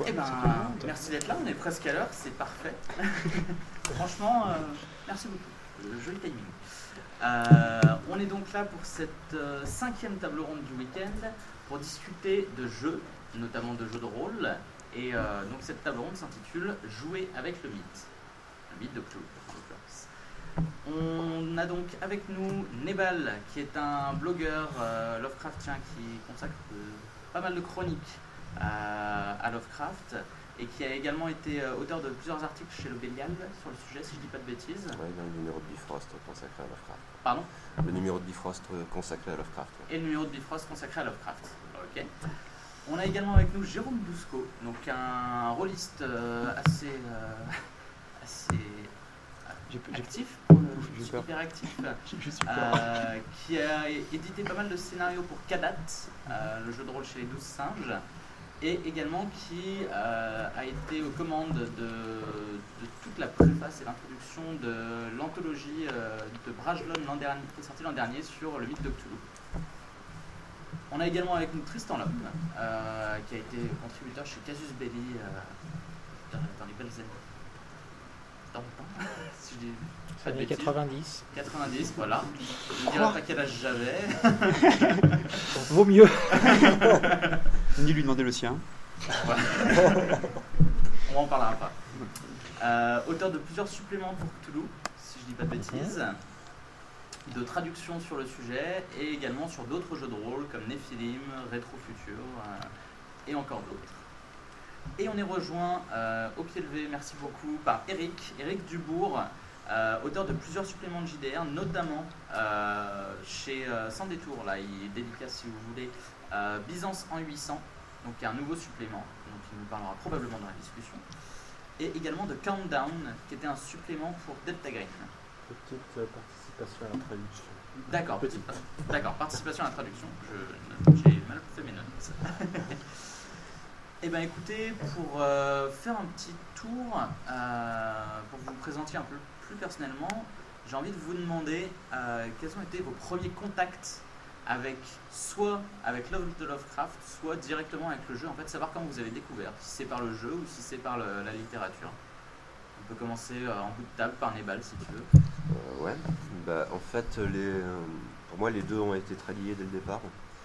quoi. Eh ben, merci d'être là, on est presque à l'heure, c'est parfait. Franchement, merci beaucoup. Joli timing. On est donc là pour cette 5e table ronde du week-end pour discuter de jeux, notamment de jeux de rôle. Et donc cette table ronde s'intitule Jouer avec le mythe de Cthulhu. On a donc avec nous Nebal, qui est un blogueur Lovecraftien qui consacre pas mal de chroniques à Lovecraft et qui a également été auteur de plusieurs articles chez le Bélial sur le sujet, si je dis pas de bêtises. Oui, le numéro de Bifrost consacré à Lovecraft. Pardon ? Le numéro de Bifrost consacré à Lovecraft. Et le numéro de Bifrost consacré à Lovecraft. Ok. On a également avec nous Jérôme Bousco, donc un rôliste assez actif, hyper actif, qui a édité pas mal de scénarios pour Kadat, le jeu de rôle chez les 12 singes, et également qui a été aux commandes de toute la préface et l'introduction de l'anthologie de Brajlon qui est sortie l'an dernier sur le mythe de Cthulhu. On a également avec nous Tristan Lhomme, qui a été contributeur chez Casus Belli dans les belles années. Dans le temps, si je dis pas de années bêtises. 90. 90, voilà. Je ne dirai pas quel âge j'avais. Vaut mieux. Ni lui demander le sien. On en parlera pas. Auteur de plusieurs suppléments pour Cthulhu, si je dis pas de bêtises. De traductions sur le sujet et également sur d'autres jeux de rôle comme Nephilim, Rétro-Futur et encore d'autres. Et on est rejoint au pied levé, merci beaucoup, par Eric Dubourg, auteur de plusieurs suppléments de JDR, notamment chez Sans Détour, là, il dédicace si vous voulez Byzance en 800, donc il y a un nouveau supplément, donc il nous parlera probablement dans la discussion, et également de Countdown, qui était un supplément pour Delta Green. Petite participation à la traduction. D'accord, participation à la traduction, j'ai mal fait mes notes. Eh bien écoutez, pour faire un petit tour, pour vous présenter un peu plus personnellement, j'ai envie de vous demander quels ont été vos premiers contacts soit avec l'œuvre de Lovecraft, soit directement avec le jeu, en fait, savoir comment vous avez découvert, si c'est par le jeu ou si c'est par la littérature. On peut commencer en bout de table par Nebal si tu veux. Ouais, en fait, pour moi les deux ont été très liés dès le départ.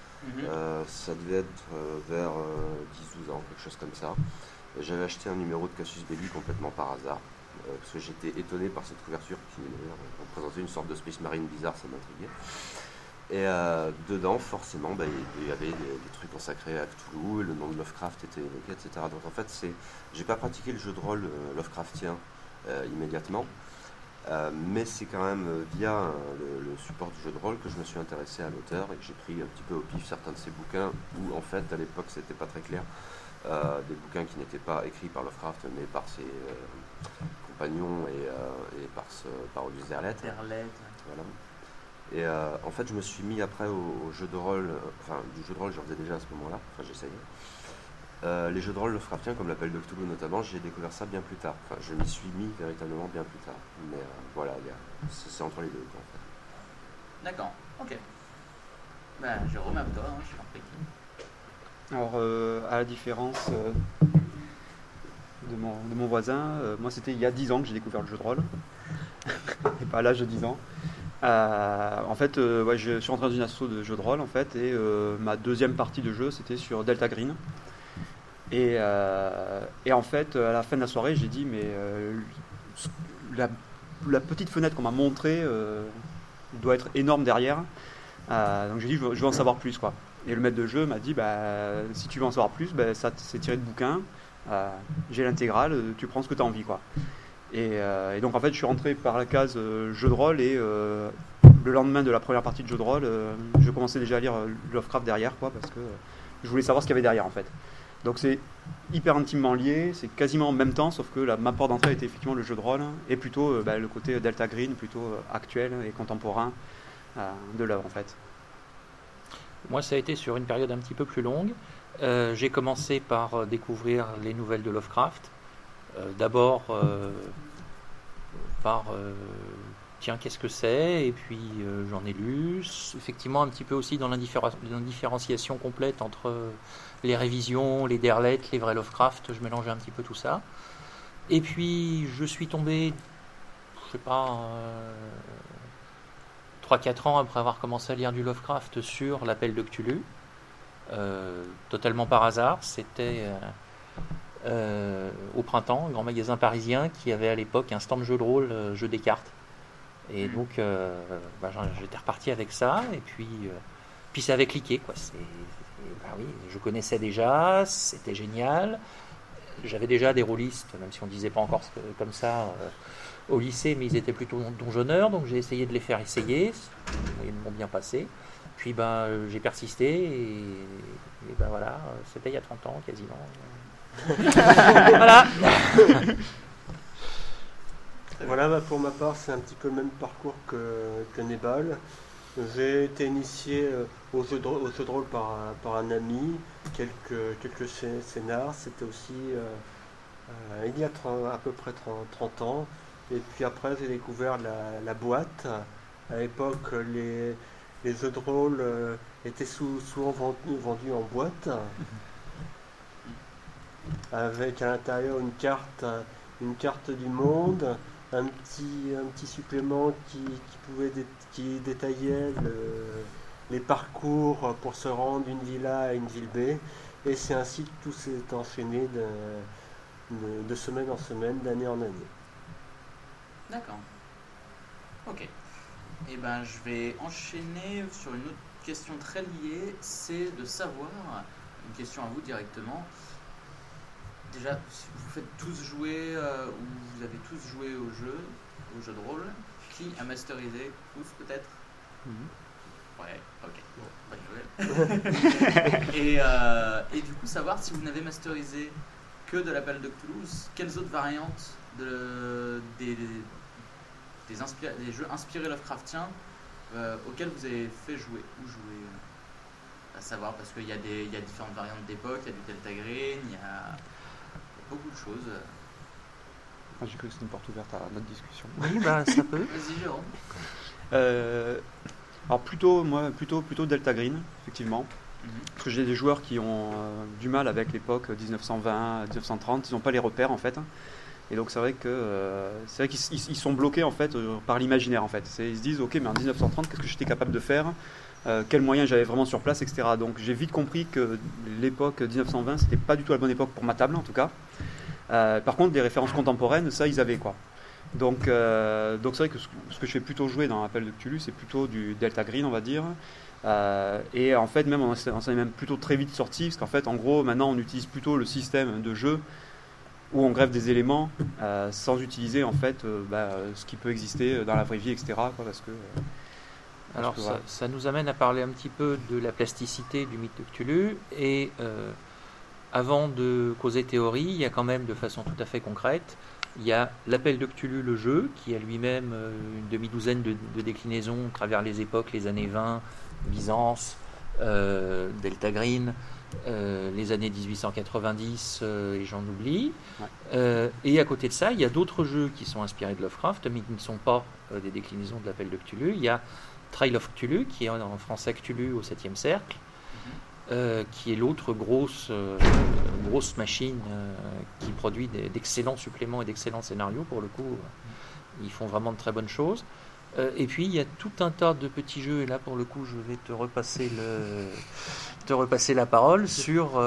Ça devait être vers 10-12 ans, quelque chose comme ça. J'avais acheté un numéro de Casus Belli complètement par hasard, parce que j'étais étonné par cette couverture qui représentait une sorte de Space Marine bizarre, ça m'intriguait. Et dedans, forcément, il y avait des trucs consacrés à Cthulhu, le nom de Lovecraft était évoqué, etc. Donc en fait, j'ai pas pratiqué le jeu de rôle Lovecraftien immédiatement, mais c'est quand même via le support du jeu de rôle que je me suis intéressé à l'auteur et que j'ai pris un petit peu au pif certains de ses bouquins où en fait à l'époque c'était pas très clair, des bouquins qui n'étaient pas écrits par Lovecraft mais par ses compagnons et par Auguste Derleth. Voilà. Et en fait je me suis mis après au jeu de rôle, du jeu de rôle j'en faisais déjà à ce moment-là, j'essayais. Les jeux de rôle Lovecraftiens comme l'appel de Cthulhu notamment, j'ai découvert ça bien plus tard. Je m'y suis mis véritablement bien plus tard. Mais voilà, c'est entre les deux quoi, en fait. D'accord, ok. Jérôme, à toi, je suis en prie. Alors, à la différence de mon voisin, moi c'était il y a 10 ans que j'ai découvert le jeu de rôle. Et pas à l'âge de 10 ans. En fait, je suis rentré dans une asso de jeux de rôle en fait, et ma deuxième partie de jeu c'était sur Delta Green. Et en fait, à la fin de la soirée, j'ai dit mais la petite fenêtre qu'on m'a montrée doit être énorme derrière. Donc j'ai dit je veux en savoir plus quoi. Et le maître de jeu m'a dit si tu veux en savoir plus, ça c'est tiré de bouquin. J'ai l'intégrale, tu prends ce que tu as envie quoi. Et donc en fait, je suis rentré par la case jeu de rôle et le lendemain de la première partie de jeu de rôle, je commençais déjà à lire Lovecraft derrière quoi, parce que je voulais savoir ce qu'il y avait derrière en fait. Donc c'est hyper intimement lié, c'est quasiment en même temps, sauf que ma porte d'entrée était effectivement le jeu de rôle et plutôt le côté Delta Green, plutôt actuel et contemporain de l'œuvre en fait. Moi, ça a été sur une période un petit peu plus longue. J'ai commencé par découvrir les nouvelles de Lovecraft. D'abord par tiens, qu'est-ce que c'est? Et puis j'en ai lu. Effectivement, un petit peu aussi dans l'indifférenciation complète entre les révisions, les derlettes, les vrais Lovecraft. Je mélangeais un petit peu tout ça. Et puis je suis tombé, je sais pas, 3-4 ans après avoir commencé à lire du Lovecraft sur l'appel de Cthulhu. Totalement par hasard. C'était au printemps, un grand magasin parisien qui avait à l'époque un stand jeu de rôle, jeu des cartes. Et donc j'étais reparti avec ça, et puis ça avait cliqué, quoi. Oui, je connaissais déjà, c'était génial. J'avais déjà des rôlistes, même si on ne disait pas encore comme ça au lycée, mais ils étaient plutôt donjonneurs, donc j'ai essayé de les faire essayer. Ils m'ont bien passé. Puis j'ai persisté, et voilà, c'était il y a 30 ans quasiment. Voilà. Voilà, pour ma part, c'est un petit peu le même parcours que Nebal. J'ai été initié au jeu de rôle par un ami, quelques scénars. C'était aussi il y a à peu près 30 ans. Et puis après, j'ai découvert la boîte. À l'époque, les jeux de rôle étaient souvent vendus en boîte, avec à l'intérieur une carte du monde, un petit supplément qui détaillait les parcours pour se rendre d'une villa à une ville B, et c'est ainsi que tout s'est enchaîné de semaine en semaine, d'année en année. D'accord. Ok. Et je vais enchaîner sur une autre question très liée, c'est de savoir, une question à vous directement. Déjà, vous faites tous jouer, ou vous avez tous joué au jeu de rôle. Qui a masterisé? Tous peut-être? Ouais, ok. Bonne nouvelle. Et du coup, savoir si vous n'avez masterisé que de l'appel de Cthulhu, quelles autres variantes des jeux inspirés Lovecraftiens auxquels vous avez fait jouer ou jouer, à savoir, parce qu'il y a différentes variantes d'époque, il y a du Delta Green, il y a beaucoup de choses. J'ai cru que c'était une porte ouverte à notre discussion. Oui, ça peut. Vas-y, Jérôme. Alors plutôt Delta Green, effectivement. Parce que j'ai des joueurs qui ont du mal avec l'époque 1920-1930, ils n'ont pas les repères en fait. Et donc c'est vrai qu'ils sont bloqués en fait par l'imaginaire en fait. Ils se disent ok, mais en 1930 qu'est-ce que j'étais capable de faire, quels moyens j'avais vraiment sur place, etc. Donc j'ai vite compris que l'époque 1920 c'était pas du tout la bonne époque pour ma table en tout cas. Par contre des références contemporaines, ça ils avaient quoi. Donc c'est vrai que ce que je fais plutôt jouer dans l'appel de Cthulhu, c'est plutôt du Delta Green on va dire. Et en fait même on s'en est même plutôt très vite sorti, parce qu'en fait en gros maintenant on utilise plutôt le système de jeu où on greffe des éléments sans utiliser en fait ce qui peut exister dans la vraie vie, etc. Parce que, alors ça nous amène à parler un petit peu de la plasticité du mythe de Cthulhu, et avant de causer théorie, il y a quand même de façon tout à fait concrète, il y a l'appel de Cthulhu, le jeu, qui a lui-même une demi-douzaine de déclinaisons à travers les époques, les années 20, Byzance, Delta Green, les années 1890 et j'en oublie. Ouais. Et à côté de ça, il y a d'autres jeux qui sont inspirés de Lovecraft, mais qui ne sont pas des déclinaisons de l'appel de Cthulhu. Il y a Trail of Cthulhu, qui est en français Cthulhu au 7e cercle, qui est l'autre grosse machine qui produit d'excellents suppléments et d'excellents scénarios. Pour le coup, ils font vraiment de très bonnes choses. Et puis il y a tout un tas de petits jeux, et là pour le coup je vais te repasser la parole sur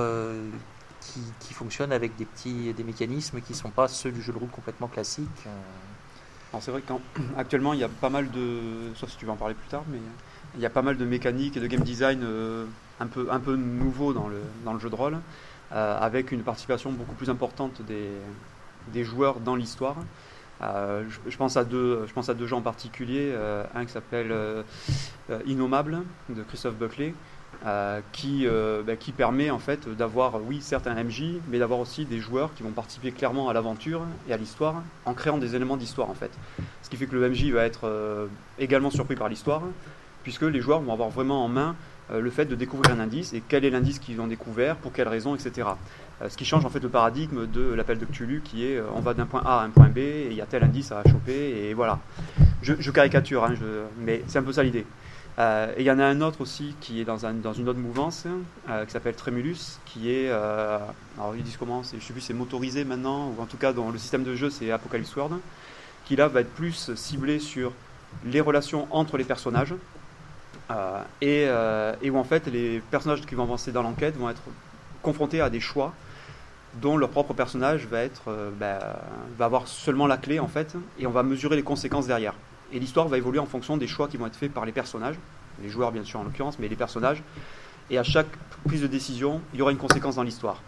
qui fonctionnent avec des mécanismes qui ne sont pas ceux du jeu de rôle complètement classique. Alors c'est vrai qu'actuellement il y a pas mal de, sauf si tu veux en parler plus tard, mais il y a pas mal de mécaniques et de game design un peu nouveaux dans le jeu de rôle, avec une participation beaucoup plus importante des joueurs dans l'histoire. Je pense à deux jeux en particulier, un qui s'appelle Innommable de Christophe Buckley, qui permet en fait d'avoir certes un MJ, mais d'avoir aussi des joueurs qui vont participer clairement à l'aventure et à l'histoire en créant des éléments d'histoire en fait. Ce qui fait que le MJ va être également surpris par l'histoire, puisque les joueurs vont avoir vraiment en main le fait de découvrir un indice, et quel est l'indice qu'ils ont découvert, pour quelles raisons, etc. Ce qui change en fait le paradigme de l'appel de Cthulhu, qui est on va d'un point A à un point B et il y a tel indice à choper, et voilà. Je caricature, hein, mais c'est un peu ça l'idée. Et il y en a un autre aussi qui est dans une autre mouvance qui s'appelle Tremulus, qui est, alors ils disent comment, je ne sais plus, c'est motorisé maintenant, ou en tout cas dans le système de jeu c'est Apocalypse World, qui là va être plus ciblé sur les relations entre les personnages, et où en fait les personnages qui vont avancer dans l'enquête vont être confrontés à des choix dont leur propre personnage va avoir seulement la clé en fait, et on va mesurer les conséquences derrière. Et l'histoire va évoluer en fonction des choix qui vont être faits par les personnages, les joueurs bien sûr en l'occurrence, mais les personnages. Et à chaque prise de décision, il y aura une conséquence dans l'histoire.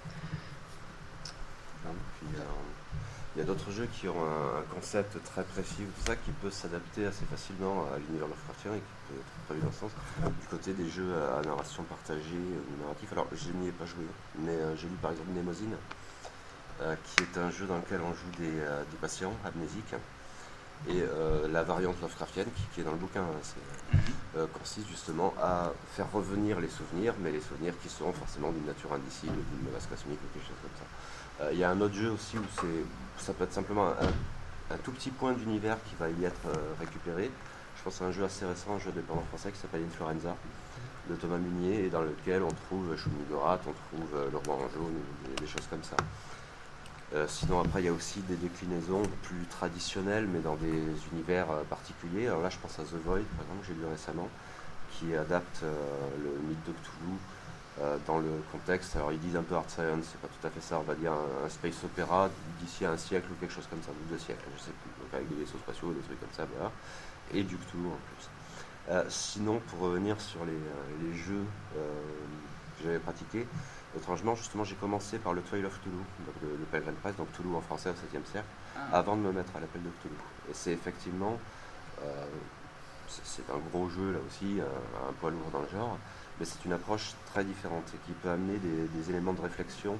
Il y a d'autres jeux qui ont un concept très précis, tout ça, qui peut s'adapter assez facilement à l'univers Lovecraftien et qui peut être prévu dans ce sens. Du côté des jeux à narration partagée ou narratif, alors je n'y ai pas joué, mais j'ai lu par exemple Mnemosyne, qui est un jeu dans lequel on joue des patients amnésiques. Et la variante Lovecraftienne, qui est dans le bouquin, consiste justement à faire revenir les souvenirs, mais les souvenirs qui seront forcément d'une nature indicible, d'une menace cosmique ou quelque chose comme ça. Il y a un autre jeu aussi où ça peut être simplement un tout petit point d'univers qui va y être récupéré. Je pense à un jeu assez récent, un jeu indépendant français qui s'appelle Influenza, de Thomas Munier, et dans lequel on trouve Shumi-Gorath, on trouve le roi en jaune, des choses comme ça. Sinon après il y a aussi des déclinaisons plus traditionnelles mais dans des univers particuliers. Alors là je pense à The Void par exemple que j'ai lu récemment, qui adapte le mythe de Cthulhu dans le contexte, alors ils disent un peu art science, c'est pas tout à fait ça, on va dire un space opéra d'ici à un siècle ou quelque chose comme ça, ou 2 siècles, je sais plus, donc avec des vaisseaux spatiaux, des trucs comme ça, voilà, et du Cthulhu en plus. Sinon pour revenir sur les jeux que j'avais pratiqués, étrangement, justement, j'ai commencé par le Trail of Cthulhu, donc le Pelgrim Press, donc Cthulhu en français au 7e siècle, avant de me mettre à l'appel de Cthulhu. Et c'est effectivement, c'est un gros jeu là aussi, un poids lourd dans le genre, mais c'est une approche très différente et qui peut amener des éléments de réflexion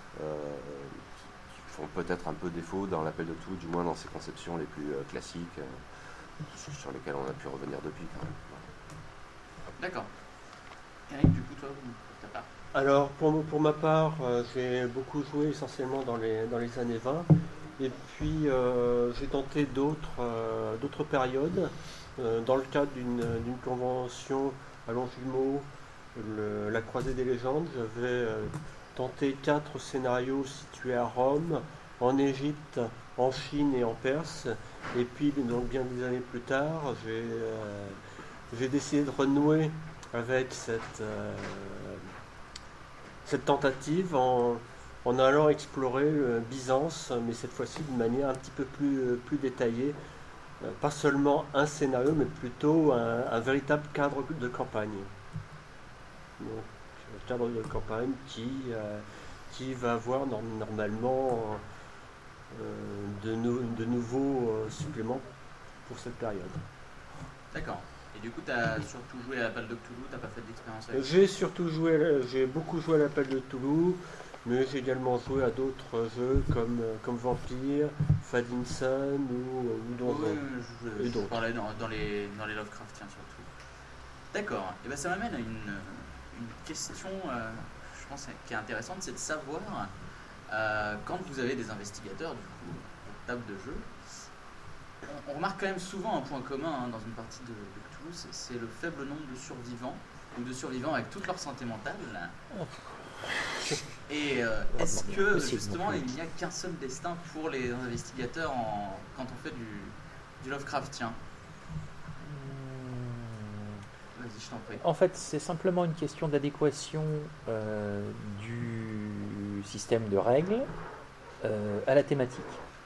qui font peut-être un peu défaut dans l'appel de Cthulhu, du moins dans ses conceptions les plus classiques, sur lesquelles on a pu revenir depuis quand même. D'accord. Eric, du coup, toi, pour ta part? Alors, pour ma part, j'ai beaucoup joué essentiellement dans les années 20. Et puis, j'ai tenté d'autres périodes. Dans le cadre d'une convention à Longjumeau, la Croisée des légendes, j'avais tenté 4 scénarios situés à Rome, en Égypte, en Chine et en Perse. Et puis, donc, bien des années plus tard, j'ai décidé de renouer avec cette tentative en allant explorer Byzance, mais cette fois-ci d'une manière un petit peu plus détaillée. Pas seulement un scénario, mais plutôt un véritable cadre de campagne. Donc, un cadre de campagne qui va avoir normalement de nouveaux suppléments pour cette période. D'accord. Et du coup, tu as surtout joué à l'appel de Cthulhu, tu n'as pas fait d'expérience avec J'ai beaucoup joué à l'appel de Cthulhu, mais j'ai également joué à d'autres jeux comme Vampire, Fading Sun ou d'autres. Oui, je parlais dans les Lovecraftiens surtout. D'accord. Et ben ça m'amène à une question, je pense, qui est intéressante, c'est de savoir, quand vous avez des investigateurs, du coup, pour table de jeu, on remarque quand même souvent un point commun dans une partie de Cthulhu, c'est le faible nombre de survivants, ou de survivants avec toute leur santé mentale. Et est-ce que justement il n'y a qu'un seul destin pour les investigateurs quand on fait du Lovecraftien? Vas-y, je t'en prie. En fait, c'est simplement une question d'adéquation du système de règles à la thématique.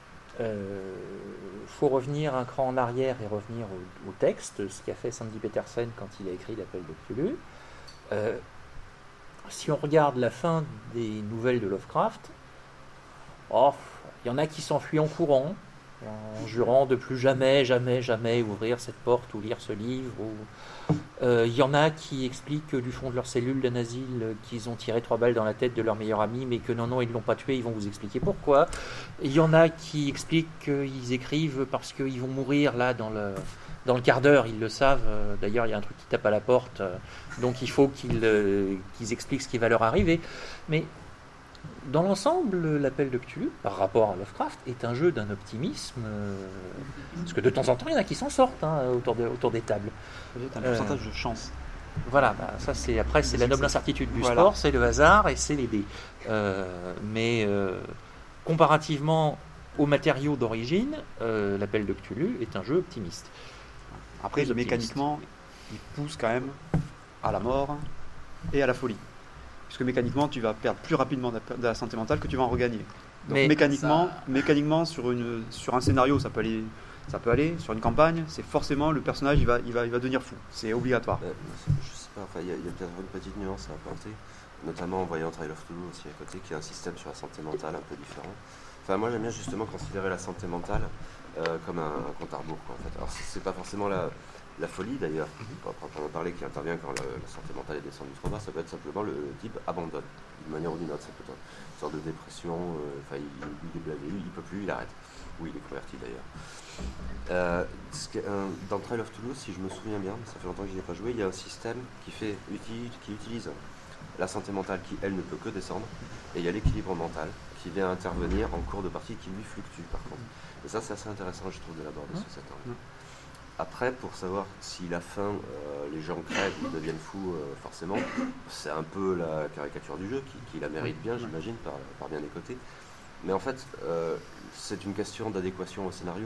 Faut revenir un cran en arrière et revenir au texte, ce qu'a fait Sandy Petersen quand il a écrit l'appel de Cthulhu. Si on regarde la fin des nouvelles de Lovecraft, il y en a qui s'enfuient en courant, en jurant de plus jamais ouvrir cette porte ou lire ce livre. Il y en a qui expliquent du fond de leur cellule d'un asile qu'ils ont tiré 3 balles dans la tête de leur meilleur ami, mais que non, ils ne l'ont pas tué, ils vont vous expliquer pourquoi. Il y en a qui expliquent qu'ils écrivent parce qu'ils vont mourir là dans le quart d'heure, ils le savent. D'ailleurs, il y a un truc qui tape à la porte, donc il faut qu'ils expliquent ce qui va leur arriver. Mais dans l'ensemble, l'appel de Cthulhu, par rapport à Lovecraft, est un jeu d'un optimisme, parce que de temps en temps, il y en a qui s'en sortent autour des tables. C'est un pourcentage de chance. Voilà, ça c'est la noble incertitude du sport, c'est le hasard et c'est les dés. Mais comparativement aux matériaux d'origine, l'appel de Cthulhu est un jeu optimiste. Après, mécaniquement, il pousse quand même à la mort et à la folie. Puisque mécaniquement, tu vas perdre plus rapidement de la santé mentale que tu vas en regagner. Donc mécaniquement sur un scénario, ça peut aller. Sur une campagne, c'est forcément le personnage, il va devenir fou. C'est obligatoire. Je sais pas, il y a peut-être une petite nuance à apporter, notamment en voyant Trail of Cthulhu aussi à côté, qui est un système sur la santé mentale un peu différent. Enfin, moi, j'aime bien justement considérer la santé mentale comme un compte à rebours, quoi, en fait. Alors, c'est pas forcément la folie, d'ailleurs, on en parlait, qui intervient quand la santé mentale est descendue trop bas, ça peut être simplement le type abandonne, d'une manière ou d'une autre. C'est peut-être une sorte de dépression, il est blavé, il peut plus, il arrête. Oui, il est converti, d'ailleurs. Dans Trail of Cthulhu, si je me souviens bien, ça fait longtemps que je n'y ai pas joué, il y a un système qui utilise la santé mentale qui, elle, ne peut que descendre, et il y a l'équilibre mental qui vient intervenir en cours de partie qui, lui, fluctue, par contre. Et ça, c'est assez intéressant, je trouve, de l'aborder sur cet angle. Après, pour savoir si la fin, les gens crèvent, ils deviennent fous, forcément, c'est un peu la caricature du jeu qui la mérite bien, j'imagine, par bien des côtés. Mais en fait, c'est une question d'adéquation au scénario.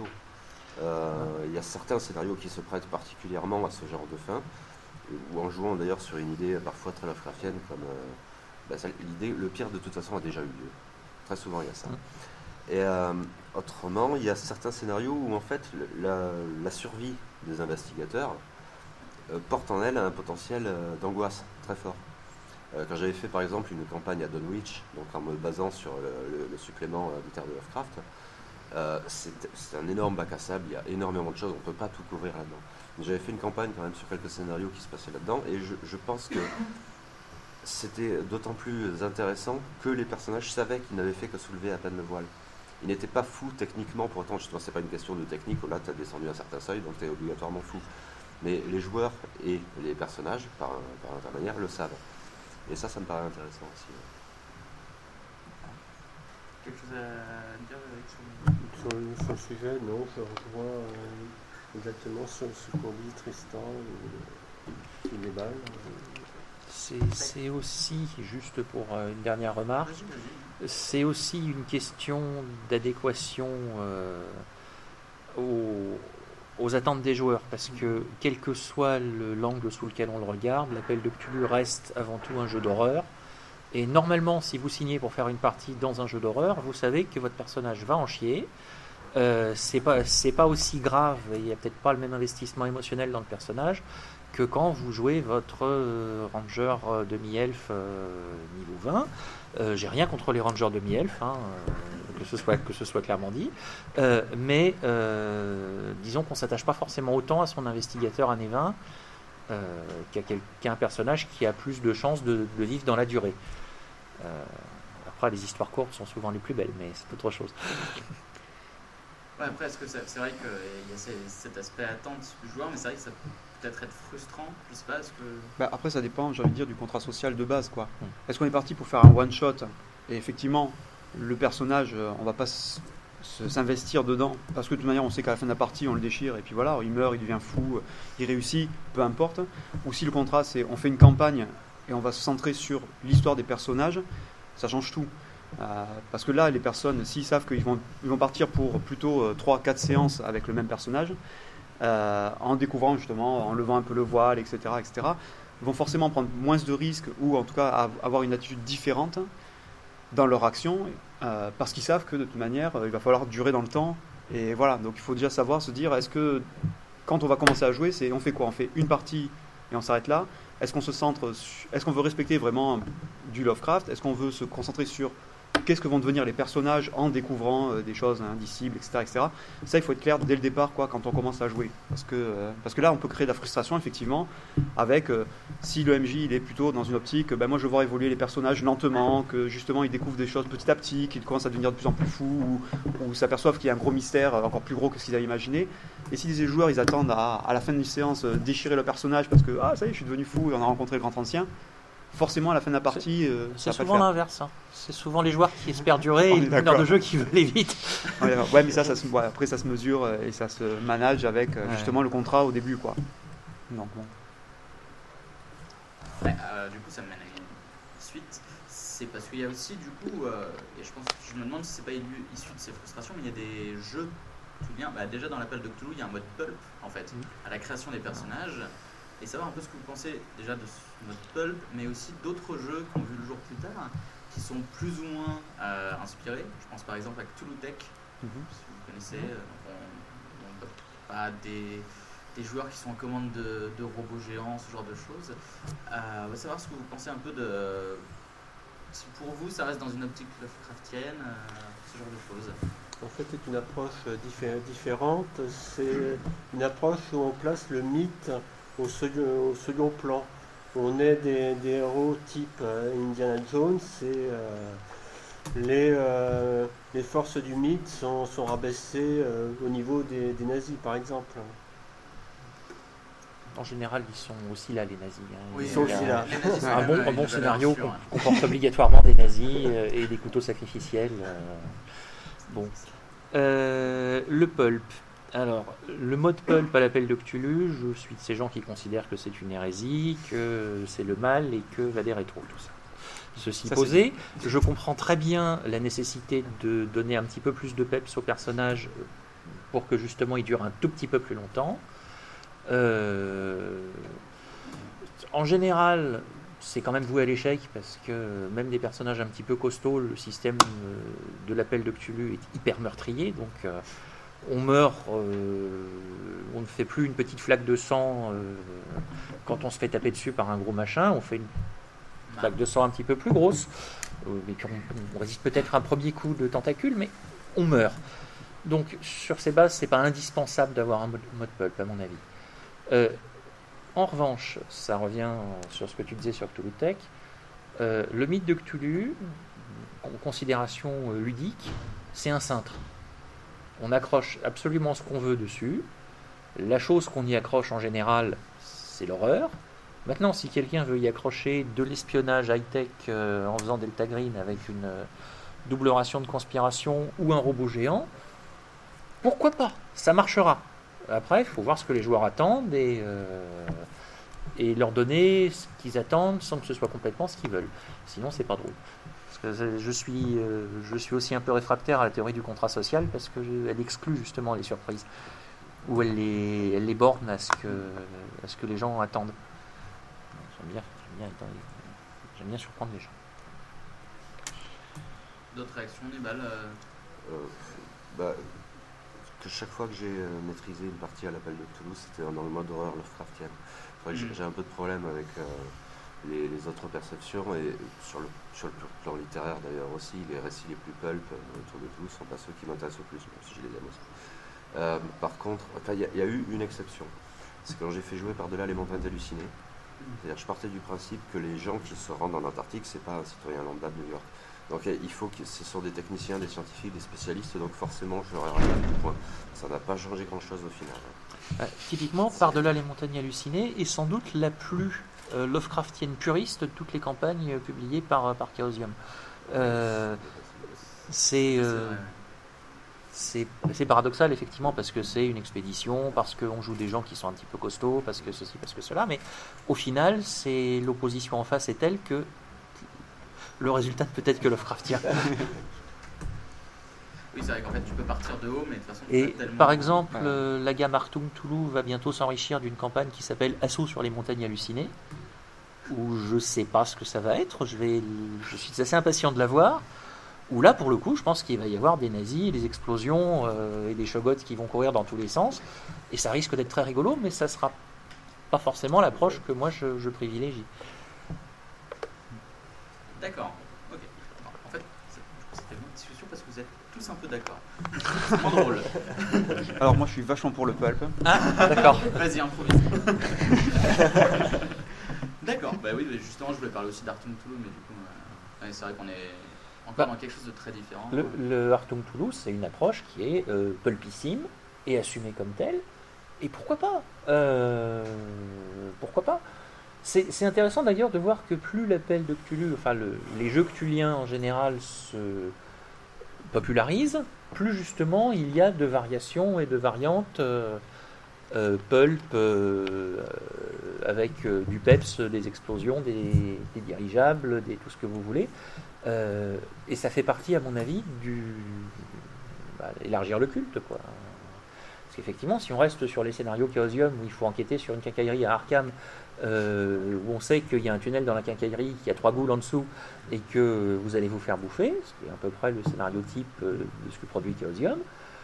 Il y a certains scénarios qui se prêtent particulièrement à ce genre de fin, ou en jouant d'ailleurs sur une idée parfois très Lovecraftienne, comme l'idée, le pire de toute façon a déjà eu lieu. Très souvent il y a ça. Et autrement, il y a certains scénarios où en fait la survie des investigateurs porte en elle un potentiel d'angoisse très fort. Quand j'avais fait par exemple une campagne à Dunwich, donc en me basant sur le supplément des terres de Lovecraft, c'est un énorme bac à sable, il y a énormément de choses, on ne peut pas tout couvrir là-dedans. J'avais fait une campagne quand même sur quelques scénarios qui se passaient là-dedans, et je pense que c'était d'autant plus intéressant que les personnages savaient qu'ils n'avaient fait que soulever à peine le voile. Ils n'étaient pas fous techniquement, pour autant, justement, c'est pas une question de technique, où là tu as descendu un certain seuil, donc tu es obligatoirement fou. Mais les joueurs et les personnages, par intermanière, le savent. Et ça me paraît intéressant aussi. Quelque chose à dire sur le sujet? Non, je rejoins exactement sur ce qu'ont dit Tristan et les balles. C'est aussi, juste pour une dernière remarque, c'est aussi une question d'adéquation aux attentes des joueurs, parce que quel que soit l'angle sous lequel on le regarde, l'appel de Cthulhu reste avant tout un jeu d'horreur. Et normalement, si vous signez pour faire une partie dans un jeu d'horreur, vous savez que votre personnage va en chier. C'est pas aussi grave, et il n'y a peut-être pas le même investissement émotionnel dans le personnage que quand vous jouez votre ranger demi-elfe niveau 20. J'ai rien contre les rangers demi-elfe, que ce soit clairement dit, mais disons qu'on ne s'attache pas forcément autant à son investigateur année 20 qu'à un personnage qui a plus de chances de vivre dans la durée. Après, les histoires courtes sont souvent les plus belles, mais c'est autre chose. Ouais, après, est-ce que c'est vrai qu'il y a cet aspect attente du joueur, mais c'est vrai que ça peut peut-être être frustrant, je sais pas, est-ce que... Après, ça dépend, j'ai envie de dire, du contrat social de base, quoi. Est-ce qu'on est parti pour faire un one-shot, et effectivement, le personnage, on va pas s'investir dedans, parce que de toute manière, on sait qu'à la fin de la partie, on le déchire, et puis voilà, il meurt, il devient fou, il réussit, peu importe. Ou si le contrat, c'est on fait une campagne, et on va se centrer sur l'histoire des personnages, ça change tout. Parce que là, les personnes, s'ils savent qu'ils vont partir pour plutôt 3-4 séances avec le même personnage, en découvrant justement, en levant un peu le voile, etc., ils vont forcément prendre moins de risques, ou en tout cas avoir une attitude différente dans leur action, parce qu'ils savent que de toute manière, il va falloir durer dans le temps. Et voilà, donc il faut déjà savoir se dire, est-ce que quand on va commencer à jouer, on fait quoi? On fait une partie et on s'arrête là? Est-ce qu'on veut respecter vraiment du Lovecraft? Est-ce qu'on veut se concentrer sur qu'est-ce que vont devenir les personnages en découvrant des choses indicibles, etc. Ça, il faut être clair dès le départ, quand on commence à jouer. Parce que là, on peut créer de la frustration, effectivement, avec si le MJ il est plutôt dans une optique, moi je veux voir évoluer les personnages lentement, que justement ils découvrent des choses petit à petit, qu'ils commencent à devenir de plus en plus fous, ou s'aperçoivent qu'il y a un gros mystère encore plus gros que ce qu'ils avaient imaginé. Et si les joueurs ils attendent à la fin d'une séance déchirer le personnage parce que ça y est, je suis devenu fou et on a rencontré le grand ancien, forcément à la fin de la partie. C'est souvent l'inverse. Hein. C'est souvent les joueurs qui espèrent durer et les meneurs de jeu qui veulent aller vite. Ouais, mais après ça se mesure et ça se manage avec justement le contrat au début, quoi. Donc bon. Ouais, du coup, ça me mène à une suite. C'est parce qu'il y a aussi, du coup, et je me demande si c'est pas issu de ces frustrations, mais il y a des jeux tout bien. Déjà dans l'appel de Cthulhu, il y a un mode pulp, en fait, à la création des personnages. Et savoir un peu ce que vous pensez déjà de ce mode pulp, mais aussi d'autres jeux qui ont vu le jour plus tard, qui sont plus ou moins inspirés. Je pense par exemple à Cthulhu Tech, si vous connaissez. Des joueurs qui sont en commande de robots géants, ce genre de choses. On va savoir ce que vous pensez un peu de... Si pour vous, ça reste dans une optique Lovecraftienne, ce genre de choses. En fait, c'est une approche différente. C'est une approche où on place le mythe au second plan. On est des héros type Indiana Jones et les forces du mythe sont rabaissées au niveau des nazis, par exemple. En général, ils sont aussi là, les nazis. Hein. Oui, ils sont aussi là. Un bon scénario comporte obligatoirement des nazis et des couteaux sacrificiels. Bon. Le pulp. Alors, le mode pulp à l'appel de Cthulhu, je suis de ces gens qui considèrent que c'est une hérésie, que c'est le mal et que va des rétros, tout ça. Ceci posé, je comprends très bien la nécessité de donner un petit peu plus de peps au personnage pour que justement il dure un tout petit peu plus longtemps. En général, c'est quand même voué à l'échec parce que même des personnages un petit peu costauds, le système de l'appel de Cthulhu est hyper meurtrier, donc on meurt, on ne fait plus une petite flaque de sang quand on se fait taper dessus par un gros machin, on fait une flaque de sang un petit peu plus grosse, et puis on résiste peut-être à un premier coup de tentacule, mais on meurt. Donc sur ces bases, c'est pas indispensable d'avoir un mode pulp à mon avis. En revanche, ça revient sur ce que tu disais sur Cthulhu Tech, le mythe de Cthulhu, en considération ludique, c'est un cintre. On accroche absolument ce qu'on veut dessus. La chose qu'on y accroche en général, c'est l'horreur. Maintenant, si quelqu'un veut y accrocher de l'espionnage high-tech en faisant Delta Green avec une double ration de conspiration ou un robot géant, pourquoi pas? Ça marchera. Après, il faut voir ce que les joueurs attendent et leur donner ce qu'ils attendent sans que ce soit complètement ce qu'ils veulent. Sinon, c'est pas drôle. Parce que je suis aussi un peu réfractaire à la théorie du contrat social parce qu'elle exclut justement les surprises ou elle les borne à ce que les gens attendent. J'aime bien surprendre les gens. D'autres réactions, Nibal que chaque fois que j'ai maîtrisé une partie à l'appel de Cthulhu, c'était dans le mode horreur Lovecraftien. J'ai un peu de problème avec les autres perceptions et sur le plan littéraire d'ailleurs aussi, les récits les plus pulp autour de Cthulhu ne sont pas ceux qui m'intéressent le plus, même si je les aime aussi. Par contre, il y a eu une exception. C'est quand j'ai fait jouer Par-delà les montagnes hallucinées. C'est-à-dire, je partais du principe que les gens qui se rendent en Antarctique, c'est pas un citoyen lambda de New York. Donc il faut que ce sont des techniciens, des scientifiques, des spécialistes, donc forcément je leur ai rajouté des points. Ça n'a pas changé grand-chose au final. Typiquement, Par-delà les montagnes hallucinées est sans doute la plus Lovecraftienne puriste de toutes les campagnes publiées par Chaosium. C'est paradoxal effectivement parce que c'est une expédition, parce qu'on joue des gens qui sont un petit peu costauds, parce que ceci, parce que cela, mais au final, c'est l'opposition en face est telle que le résultat ne peut être que Lovecraftien. Oui, c'est vrai qu'en fait tu peux partir de haut, mais de toute façon... Et par exemple, la gamme Achtung Cthulhu va bientôt s'enrichir d'une campagne qui s'appelle Assaut sur les montagnes hallucinées, où je ne sais pas ce que ça va être, je suis assez impatient de la voir, où là, pour le coup, je pense qu'il va y avoir des nazis, des explosions et des shogots qui vont courir dans tous les sens, et ça risque d'être très rigolo, mais ça ne sera pas forcément l'approche que moi je privilégie. D'accord, ok. En fait, c'était une discussion parce que vous êtes tous un peu d'accord. C'est pas drôle. Alors moi je suis vachement pour le pulp. Ah, d'accord. Vas-y, improvise. D'accord, bah oui, justement je voulais parler aussi d'Achtung Cthulhu, mais du coup, c'est vrai qu'on est encore dans quelque chose de très différent. Le Achtung Cthulhu, c'est une approche qui est pulpissime et assumée comme telle, et pourquoi pas Pourquoi pas C'est intéressant d'ailleurs de voir que plus l'appel de Cthulhu, enfin les jeux cthulhiens en général se popularisent, plus justement il y a de variations et de variantes pulp avec du peps, des explosions, des dirigeables, tout ce que vous voulez. Et ça fait partie, à mon avis, élargir le culte, quoi. Parce qu'effectivement, si on reste sur les scénarios Chaosium où il faut enquêter sur une quincaillerie à Arkham, où on sait qu'il y a un tunnel dans la quincaillerie, qu'il y a 3 ghouls en dessous et que vous allez vous faire bouffer, ce qui est à peu près le scénario type de ce que produit Chaosium,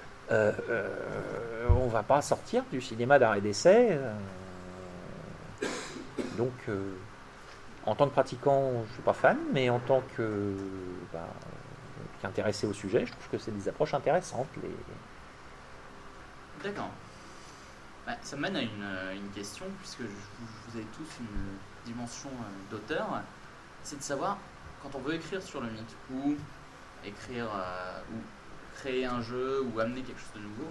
on va pas sortir du cinéma d'arrêt d'essai. Donc, en tant que pratiquant, je suis pas fan, mais en tant qu'intéressé au sujet, je trouve que c'est des approches intéressantes. D'accord. Ça mène à une question, puisque vous avez tous une dimension d'auteur, c'est de savoir, quand on veut écrire sur le mythe, ou écrire, ou créer un jeu, ou amener quelque chose de nouveau,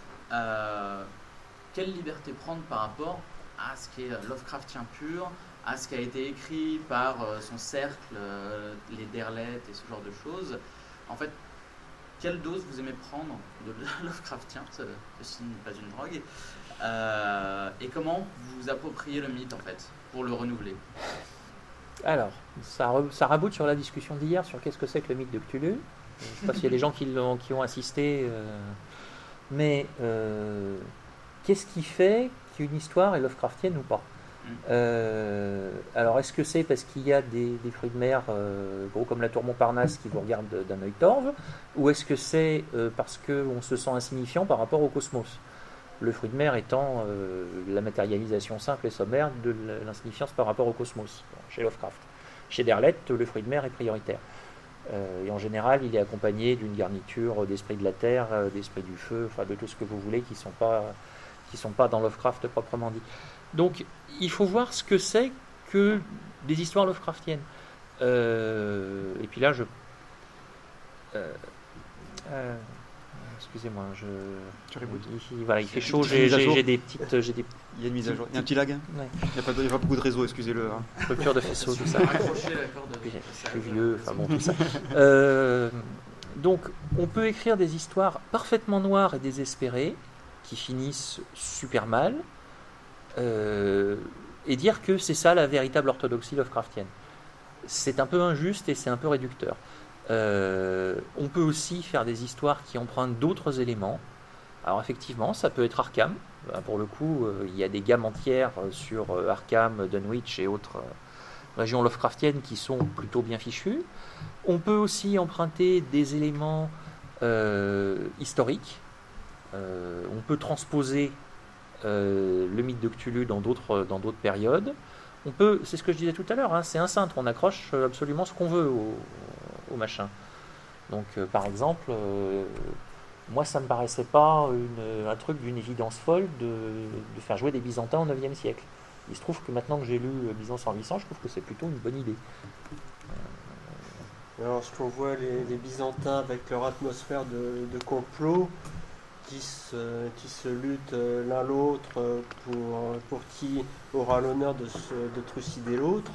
quelle liberté prendre par rapport à ce qui est Lovecraftien pur, à ce qui a été écrit par son cercle, les Derleth et ce genre de choses. En fait, quelle dose vous aimez prendre de Lovecraftien, ceci n'est pas une drogue, et comment vous appropriez le mythe en fait, pour le renouveler? Alors, ça raboute sur la discussion d'hier sur qu'est-ce que c'est que le mythe de Cthulhu. Je ne sais pas s'il y a des gens qui ont assisté, mais qu'est-ce qui fait qu'une histoire est Lovecraftienne ou pas? Alors, est-ce que c'est parce qu'il y a des fruits de mer gros comme la tour Montparnasse qui vous regardent d'un œil torve, ou est-ce que c'est parce qu'on se sent insignifiant par rapport au cosmos? Le fruit de mer étant la matérialisation simple et sommaire de l'insignifiance par rapport au cosmos, chez Lovecraft. Chez Derleth, le fruit de mer est prioritaire. Et en général, il est accompagné d'une garniture d'esprit de la terre, d'esprit du feu, enfin de tout ce que vous voulez qui sont pas dans Lovecraft proprement dit. Donc, il faut voir ce que c'est que des histoires Lovecraftiennes. Et puis là, excusez-moi, voilà, il fait chaud, j'ai des petites... Il y a une mise à jour. Il y a un petit lag. Ouais. Il n'y a pas beaucoup de réseau, excusez-le. Rupture de faisceau, tout ça. Je suis vieux, enfin bon, tout ça. Donc, on peut écrire des histoires parfaitement noires et désespérées, qui finissent super mal, et dire que c'est ça la véritable orthodoxie Lovecraftienne. C'est un peu injuste et c'est un peu réducteur. On peut aussi faire des histoires qui empruntent d'autres éléments. Alors effectivement, ça peut être Arkham. Pour le coup, il y a des gammes entières sur Arkham, Dunwich et autres régions Lovecraftiennes qui sont plutôt bien fichues. On peut aussi emprunter des éléments historiques. On peut transposer le mythe de Cthulhu dans d'autres périodes. C'est ce que je disais tout à l'heure, hein, c'est un cintre, on accroche absolument ce qu'on veut au machin. Donc par exemple, moi ça me paraissait pas un truc d'une évidence folle de faire jouer des Byzantins au 9e siècle. Il se trouve que maintenant que j'ai lu Byzance en 800, je trouve que c'est plutôt une bonne idée. Alors, ce qu'on voit les Byzantins avec leur atmosphère de complot, qui se luttent l'un l'autre pour qui aura l'honneur de trucider l'autre,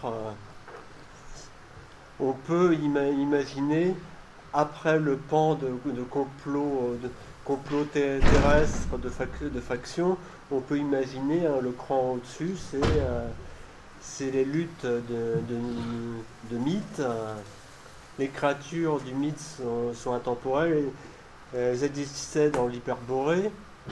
on peut imaginer, après le pan de complot terrestre, de factions, on peut imaginer le cran au-dessus, c'est les luttes de mythes. Les créatures du mythe sont intemporelles. Elles existaient dans l'Hyperborée,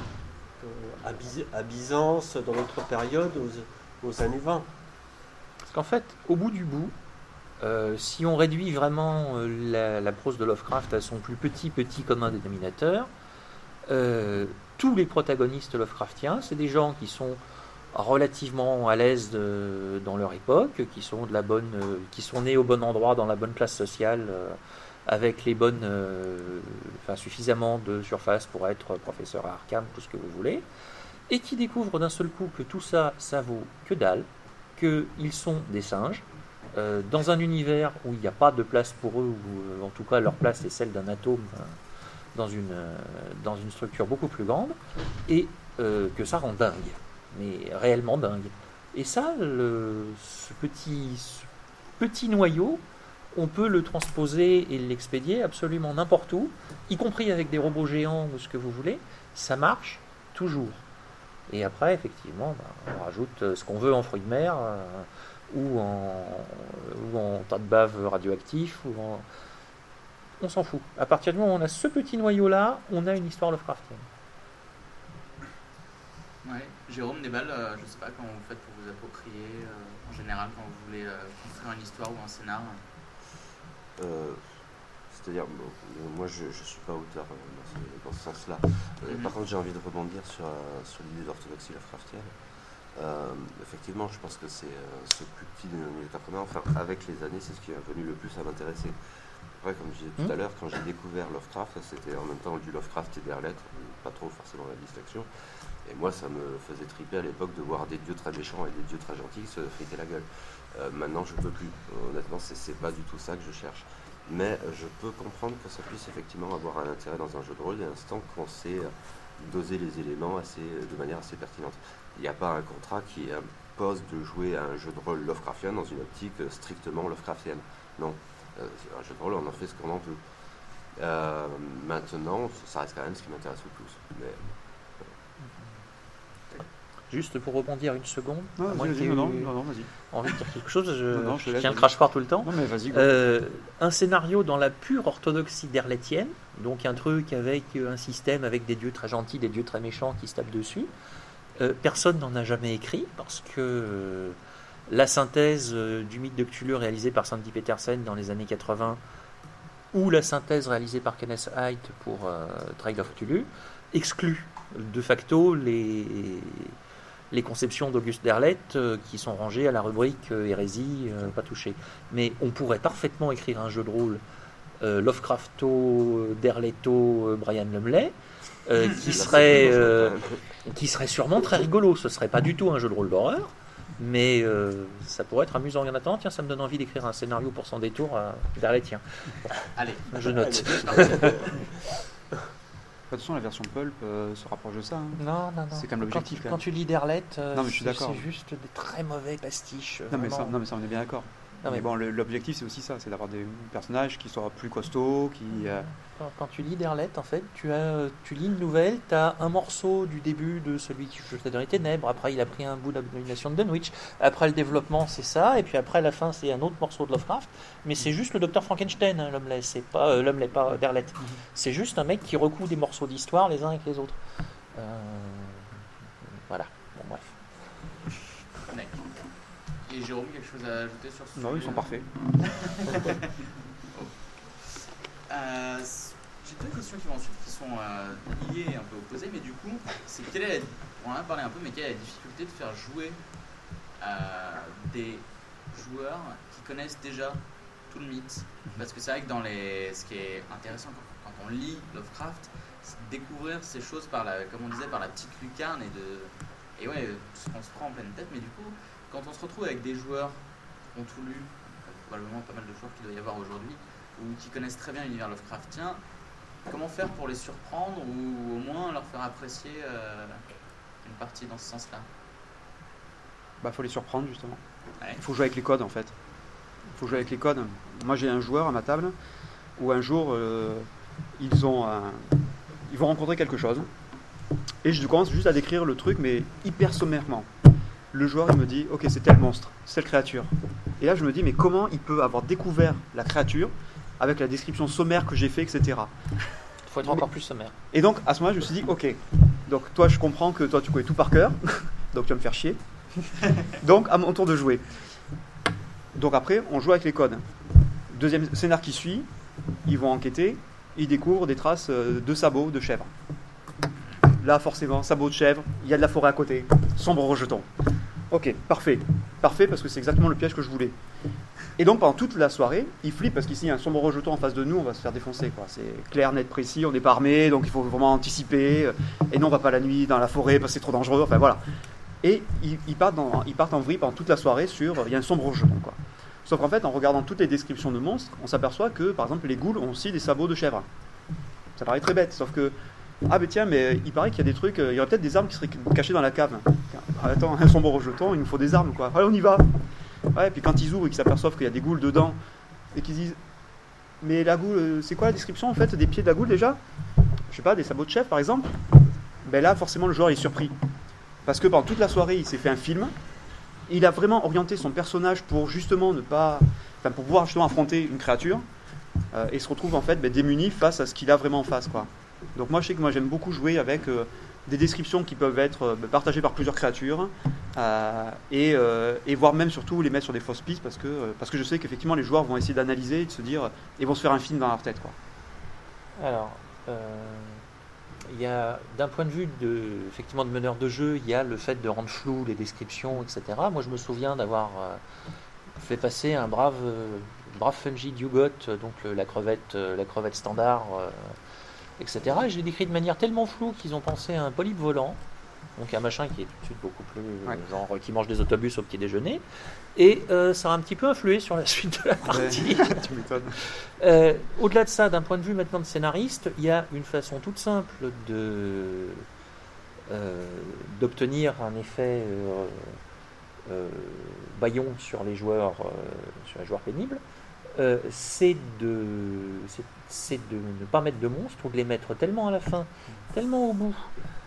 à Byzance, dans d'autres périodes, aux années 20. Parce qu'en fait, au bout du bout, si on réduit vraiment la prose de Lovecraft à son plus petit commun dénominateur, tous les protagonistes Lovecraftiens, c'est des gens qui sont relativement à l'aise dans leur époque, qui sont nés au bon endroit, dans la bonne classe sociale, avec les bonnes, suffisamment de surface pour être professeur à Arkham, tout ce que vous voulez, et qui découvrent d'un seul coup que tout ça, ça vaut que dalle, qu'ils sont des singes, dans un univers où il n'y a pas de place pour eux, ou en tout cas leur place est celle d'un atome dans une structure beaucoup plus grande, et que ça rend dingue, mais réellement dingue. Et ça, ce petit noyau, on peut le transposer et l'expédier absolument n'importe où, y compris avec des robots géants ou ce que vous voulez. Ça marche toujours. Et après, effectivement, on rajoute ce qu'on veut en fruits de mer, ou en tas de bave radioactif, on s'en fout. À partir du moment où on a ce petit noyau-là, on a une histoire Lovecraftienne. Ouais. Jérôme Desballes, je ne sais pas comment vous faites pour vous approprier, en général, quand vous voulez construire une histoire ou un scénar. C'est-à-dire, moi je ne suis pas auteur dans ce sens-là. Par contre, j'ai envie de rebondir sur l'idée d'orthodoxie Lovecraftienne. Effectivement, je pense que c'est ce plus petit dénominateur commun. Enfin, avec les années, c'est ce qui est venu le plus à m'intéresser. Après, comme je disais tout à l'heure, quand j'ai découvert Lovecraft, c'était en même temps du Lovecraft et des lettres, pas trop forcément la distinction. Et moi, ça me faisait triper à l'époque de voir des dieux très méchants et des dieux très gentils se friter la gueule. Maintenant, je peux plus. Honnêtement, c'est pas du tout ça que je cherche. Mais je peux comprendre que ça puisse effectivement avoir un intérêt dans un jeu de rôle dès l'instant qu'on sait doser les éléments de manière assez pertinente. Il n'y a pas un contrat qui impose de jouer à un jeu de rôle Lovecraftien dans une optique strictement Lovecraftienne. Non. Un jeu de rôle, on en fait ce qu'on en peut. Maintenant, ça reste quand même ce qui m'intéresse le plus. Mais, Juste pour rebondir une seconde, non, vas-y. Envie de dire quelque chose, je te tiens le crache-fort tout le temps. Non, mais vas-y. Un scénario dans la pure orthodoxie derletienne, donc un truc avec un système avec des dieux très gentils, des dieux très méchants qui se tapent dessus. Personne n'en a jamais écrit parce que la synthèse du mythe de Cthulhu réalisée par Sandy Petersen dans les années 80 ou la synthèse réalisée par Kenneth Haidt pour Trail of Cthulhu exclut de facto les conceptions d'Auguste Derlet qui sont rangées à la rubrique hérésie, pas touchée. Mais on pourrait parfaitement écrire un jeu de rôle Lovecrafto, Derleto, Brian Lumley, qui serait sûrement très rigolo. Ce serait pas du tout un jeu de rôle d'horreur, mais ça pourrait être amusant. En attendant, tiens, ça me donne envie d'écrire un scénario pour son détour à Derletien. Allez, je note. De toute façon, la version pulp se rapproche de ça. Hein. Non. C'est comme l'objectif. Quand tu lis Derlet, c'est juste des très mauvais pastiches. Non, mais ça, on est bien d'accord. Mais bon, l'objectif, c'est aussi ça, c'est d'avoir des personnages qui soient plus costauds, qui... Quand tu lis Derlet, en fait, tu lis une nouvelle, tu as un morceau du début de celui qui jetait dans les ténèbres, après il a pris un bout d'abomination de Dunwich, après le développement, c'est ça, et puis après la fin, c'est un autre morceau de Lovecraft, mais c'est juste le docteur Frankenstein, hein, Lumley, c'est pas Lumley, pas Derlet. C'est juste un mec qui recoue des morceaux d'histoire les uns avec les autres. Voilà, bon bref. Et Jérôme, quelque chose à ajouter sur ce sujet? Non, ils sont parfaits. J'ai deux questions qui vont ensuite, qui sont liées et un peu opposées, mais du coup, c'est on en a parlé un peu, mais quelle est la difficulté de faire jouer des joueurs qui connaissent déjà tout le mythe? Parce que c'est vrai que ce qui est intéressant quand on lit Lovecraft, c'est de découvrir ces choses comme on disait, par la petite lucarne et ouais, ce qu'on se prend en pleine tête, mais du coup, quand on se retrouve avec des joueurs qui ont tout lu, probablement pas mal de joueurs qu'il doit y avoir aujourd'hui, ou qui connaissent très bien l'univers Lovecraftien, comment faire pour les surprendre ou au moins leur faire apprécier une partie dans ce sens-là? Faut les surprendre justement. Ouais. Il faut jouer avec les codes en fait. Moi j'ai un joueur à ma table où un jour ils vont rencontrer quelque chose et je commence juste à décrire le truc mais hyper sommairement. Le joueur il me dit ok c'est tel monstre, c'est telle créature. Et là je me dis mais comment il peut avoir découvert la créature avec la description sommaire que j'ai fait, etc. Il faut être encore plus sommaire. Et donc à ce moment-là je me suis dit ok, donc toi je comprends que toi tu connais tout par cœur, donc tu vas me faire chier. Donc à mon tour de jouer. Donc après on joue avec les codes. Deuxième scénar qui suit, ils vont enquêter, ils découvrent des traces de sabots de chèvres. Là forcément, sabots de chèvres, il y a de la forêt à côté, sombre rejeton. Ok, parfait parce que c'est exactement le piège que je voulais. Et donc pendant toute la soirée, ils flippent parce qu'ici il y a un sombre rejeton en face de nous, on va se faire défoncer quoi. C'est clair, net, précis, on n'est pas armé, donc il faut vraiment anticiper. Et non, on va pas la nuit dans la forêt parce que c'est trop dangereux. Enfin voilà. Et ils partent en vrille pendant toute la soirée sur il y a un sombre rejeton quoi. Sauf qu'en fait, en regardant toutes les descriptions de monstres, on s'aperçoit que par exemple les ghouls ont aussi des sabots de chèvre. Ça paraît très bête, sauf que Ah mais tiens, mais il paraît qu'il y a des trucs, il y aurait peut-être des armes qui seraient cachées dans la cave. Attends, un sombre rejeton, il nous faut des armes quoi. Allez, on y va. Ouais, et puis quand ils ouvrent et qu'ils s'aperçoivent qu'il y a des goules dedans, et qu'ils disent, mais la goule, c'est quoi la description en fait des pieds de la goule déjà? Je sais pas, des sabots de chef par exemple. Ben là, forcément, le joueur est surpris. Parce que pendant toute la soirée, il s'est fait un film. Il a vraiment orienté son personnage pour justement pour pouvoir justement affronter une créature. Et se retrouve en fait démuni face à ce qu'il a vraiment en face, quoi. Donc moi, je sais que j'aime beaucoup jouer avec des descriptions qui peuvent être partagées par plusieurs créatures et voire même surtout les mettre sur des fausses pistes parce que je sais qu'effectivement les joueurs vont essayer d'analyser et de se dire et vont se faire un film dans leur tête, quoi. Alors, il y a, d'un point de vue effectivement de meneur de jeu, il y a le fait de rendre flou les descriptions, etc. Moi, je me souviens d'avoir fait passer un brave Fungi Dugot, donc la crevette standard, etc. Et je l'ai décrit de manière tellement floue qu'ils ont pensé à un polype volant, donc un machin qui est tout de suite beaucoup plus genre qui mange des autobus au petit déjeuner, et ça a un petit peu influé sur la suite de la partie. Tu m'étonnes. Au-delà de ça, d'un point de vue maintenant de scénariste, il y a une façon toute simple d'obtenir un effet bâillon sur les joueurs pénibles. C'est de ne pas mettre de monstres ou de les mettre tellement à la fin, tellement au bout,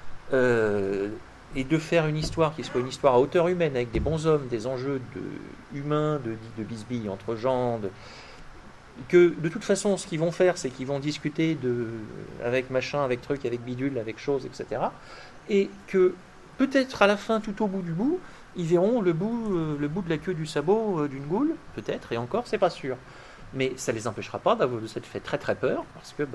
et de faire une histoire qui soit une histoire à hauteur humaine avec des bons hommes, des enjeux humains, de bisbilles entre gens, que de toute façon ce qu'ils vont faire c'est qu'ils vont discuter avec machin, avec truc, avec bidule, avec chose, etc. Et que peut-être à la fin, tout au bout du bout, ils verront le bout de la queue du sabot d'une goule, peut-être, et encore, c'est pas sûr. Mais ça les empêchera pas d'avoir de s'être fait très très peur, parce que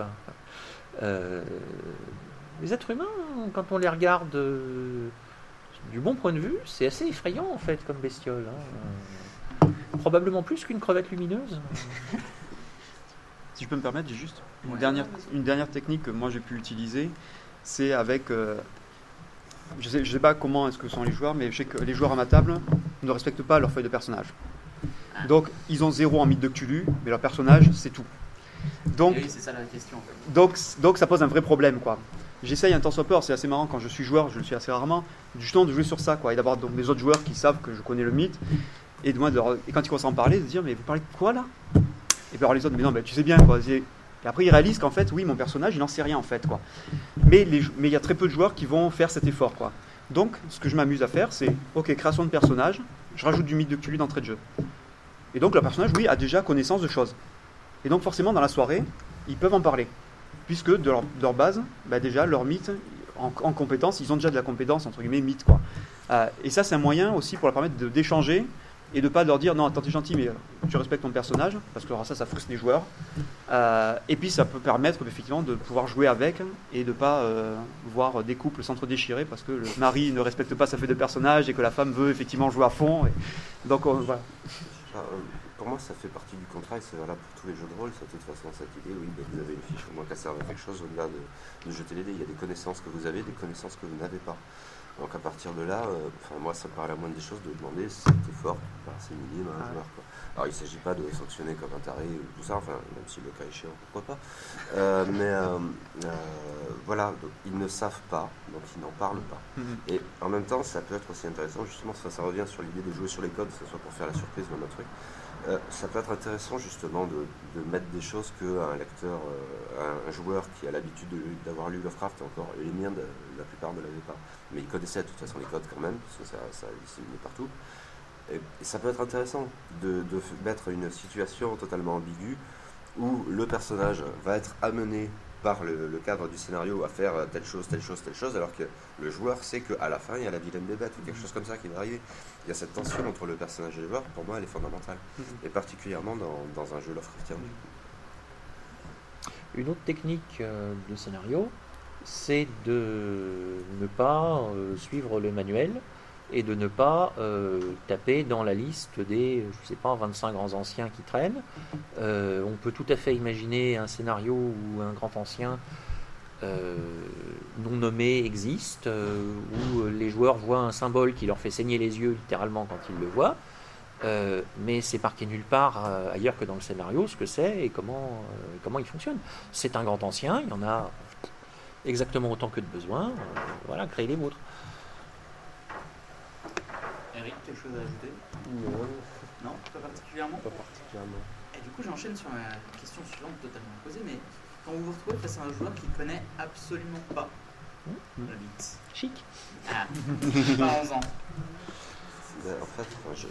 les êtres humains, quand on les regarde du bon point de vue, c'est assez effrayant en fait comme bestiole. Probablement plus qu'une crevette lumineuse. Si je peux me permettre, j'ai juste une dernière technique que moi j'ai pu utiliser, c'est avec... Je sais pas comment est-ce que sont les joueurs, mais je sais que les joueurs à ma table ne respectent pas leur feuille de personnage. Donc, ils ont 0 en mythe de Cthulhu, mais leur personnage, c'est tout. Donc, oui, c'est ça la question. En fait. Donc, ça pose un vrai problème, quoi. J'essaye un temps soit peu, c'est assez marrant quand je suis joueur, je le suis assez rarement, justement de jouer sur ça, quoi, et d'avoir donc des autres joueurs qui savent que je connais le mythe, et quand ils commencent à en parler, de dire, mais vous parlez de quoi là? Et puis alors les autres, mais non, tu sais bien, quoi. Et après, ils réalisent qu'en fait, oui, mon personnage, il n'en sait rien, en fait, quoi. Mais il y a très peu de joueurs qui vont faire cet effort, quoi. Donc, ce que je m'amuse à faire, c'est, ok, création de personnage, je rajoute du mythe de Cthulhu d'entrée de jeu. Et donc, le personnage, oui, a déjà connaissance de choses. Et donc, forcément, dans la soirée, ils peuvent en parler. Puisque, de leur base, déjà, leur mythe, en compétence, ils ont déjà de la compétence, entre guillemets, mythe, quoi. Et ça, c'est un moyen aussi pour leur permettre d'échanger et de ne pas leur dire non, attends, t'es gentil, mais tu respectes ton personnage, parce que alors ça frustre les joueurs. Et puis ça peut permettre effectivement de pouvoir jouer avec et de ne pas voir des couples s'entre-déchirer parce que le mari ne respecte pas sa feuille de personnage et que la femme veut effectivement jouer à fond. Donc voilà. Pour moi, ça fait partie du contrat et c'est valable pour tous les jeux de rôle. C'est de toute façon cette idée, oui, vous avez une fiche au moins qu'à servir à quelque chose au-delà de jeter les dés. Il y a des connaissances que vous avez, des connaissances que vous n'avez pas. Donc à partir de là, moi ça me paraît la moindre des choses de demander si c'était fort, c'est minime à un joueur, quoi. Alors il ne s'agit pas de sanctionner comme un taré ou tout ça, enfin même si le cas échéant, pourquoi pas. Voilà, donc, ils ne savent pas, donc ils n'en parlent pas. Et en même temps, ça peut être aussi intéressant, justement, ça revient sur l'idée de jouer sur les codes, que ce soit pour faire la surprise ou un autre truc. Ça peut être intéressant justement de mettre des choses qu'un lecteur, un joueur qui a l'habitude d'avoir lu Lovecraft, encore les miens, la plupart ne l'avaient pas, mais ils connaissaient de toute façon les codes quand même, parce que ça est partout. Et ça peut être intéressant de mettre une situation totalement ambiguë où le personnage va être amené par le cadre du scénario à faire telle chose, alors que le joueur sait qu'à la fin il y a la vilaine des bêtes ou quelque chose comme ça qui va arriver. Il y a cette tension entre le personnage et le joueur, pour moi elle est fondamentale, et particulièrement dans un jeu Lovecraftien. Une autre technique de scénario, c'est de ne pas suivre le manuel et de ne pas taper dans la liste des, 25 grands anciens qui traînent. On peut tout à fait imaginer un scénario où un grand ancien non nommé existe, où les joueurs voient un symbole qui leur fait saigner les yeux littéralement quand ils le voient, mais c'est marqué nulle part ailleurs que dans le scénario ce que c'est et comment il fonctionne. C'est un grand ancien, il y en a exactement autant que de besoin, voilà, créez les vôtres. Eric, quelque chose à ajouter? Non, pas particulièrement. Pas particulièrement. Et du coup, j'enchaîne sur la question suivante, totalement posée, mais quand vous vous retrouvez face à un joueur qui connaît absolument pas la bite. Chic. Ah, parlons-en. En fait,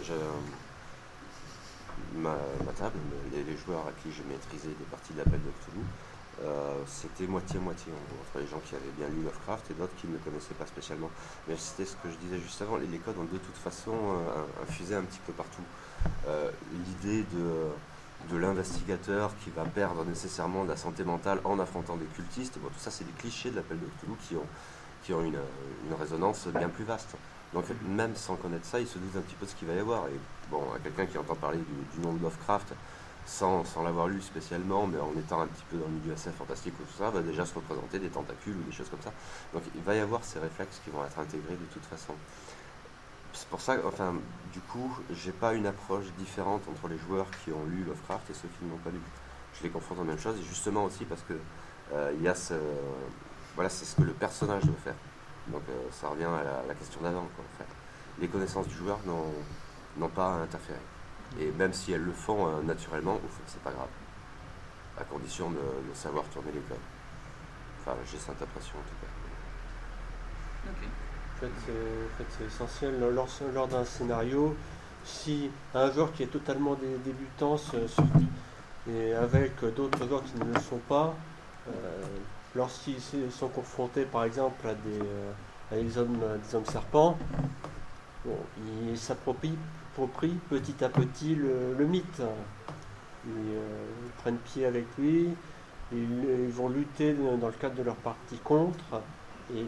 ma table, les joueurs à qui j'ai maîtrisé des parties de l'appel de Cthulhu, c'était moitié-moitié entre les gens qui avaient bien lu Lovecraft et d'autres qui ne le connaissaient pas spécialement. Mais c'était ce que je disais juste avant, les codes ont de toute façon infusé un petit peu partout. L'idée de l'investigateur qui va perdre nécessairement de la santé mentale en affrontant des cultistes, bon, tout ça c'est des clichés de l'appel de Cthulhu qui ont une résonance bien plus vaste. Donc même sans connaître ça, il se doute un petit peu de ce qu'il va y avoir. Et bon, à quelqu'un qui entend parler du nom de Lovecraft, sans l'avoir lu spécialement, mais en étant un petit peu dans le milieu assez fantastique ou tout ça, va déjà se représenter des tentacules ou des choses comme ça. Donc il va y avoir ces réflexes qui vont être intégrés de toute façon. C'est pour ça, enfin, du coup, j'ai pas une approche différente entre les joueurs qui ont lu Lovecraft et ceux qui ne l'ont pas lu. Je les confronte en même chose, et justement aussi parce que il y a voilà, c'est ce que le personnage doit faire. Donc ça revient à la question d'avant, quoi, en fait. Les connaissances du joueur n'ont pas à interférer. Et même si elles le font naturellement, c'est pas grave. À condition de savoir tourner les codes. Enfin, j'ai cette impression en tout cas. Ok. En fait, c'est essentiel lors d'un scénario. Si un joueur qui est totalement débutant et avec d'autres joueurs qui ne le sont pas, lorsqu'ils sont confrontés par exemple à des hommes serpents, bon, ils s'approprient petit à petit le mythe. Ils prennent pied avec lui, ils vont lutter dans le cadre de leur partie contre. Et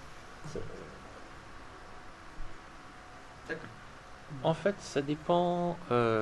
D'accord. En fait, ça dépend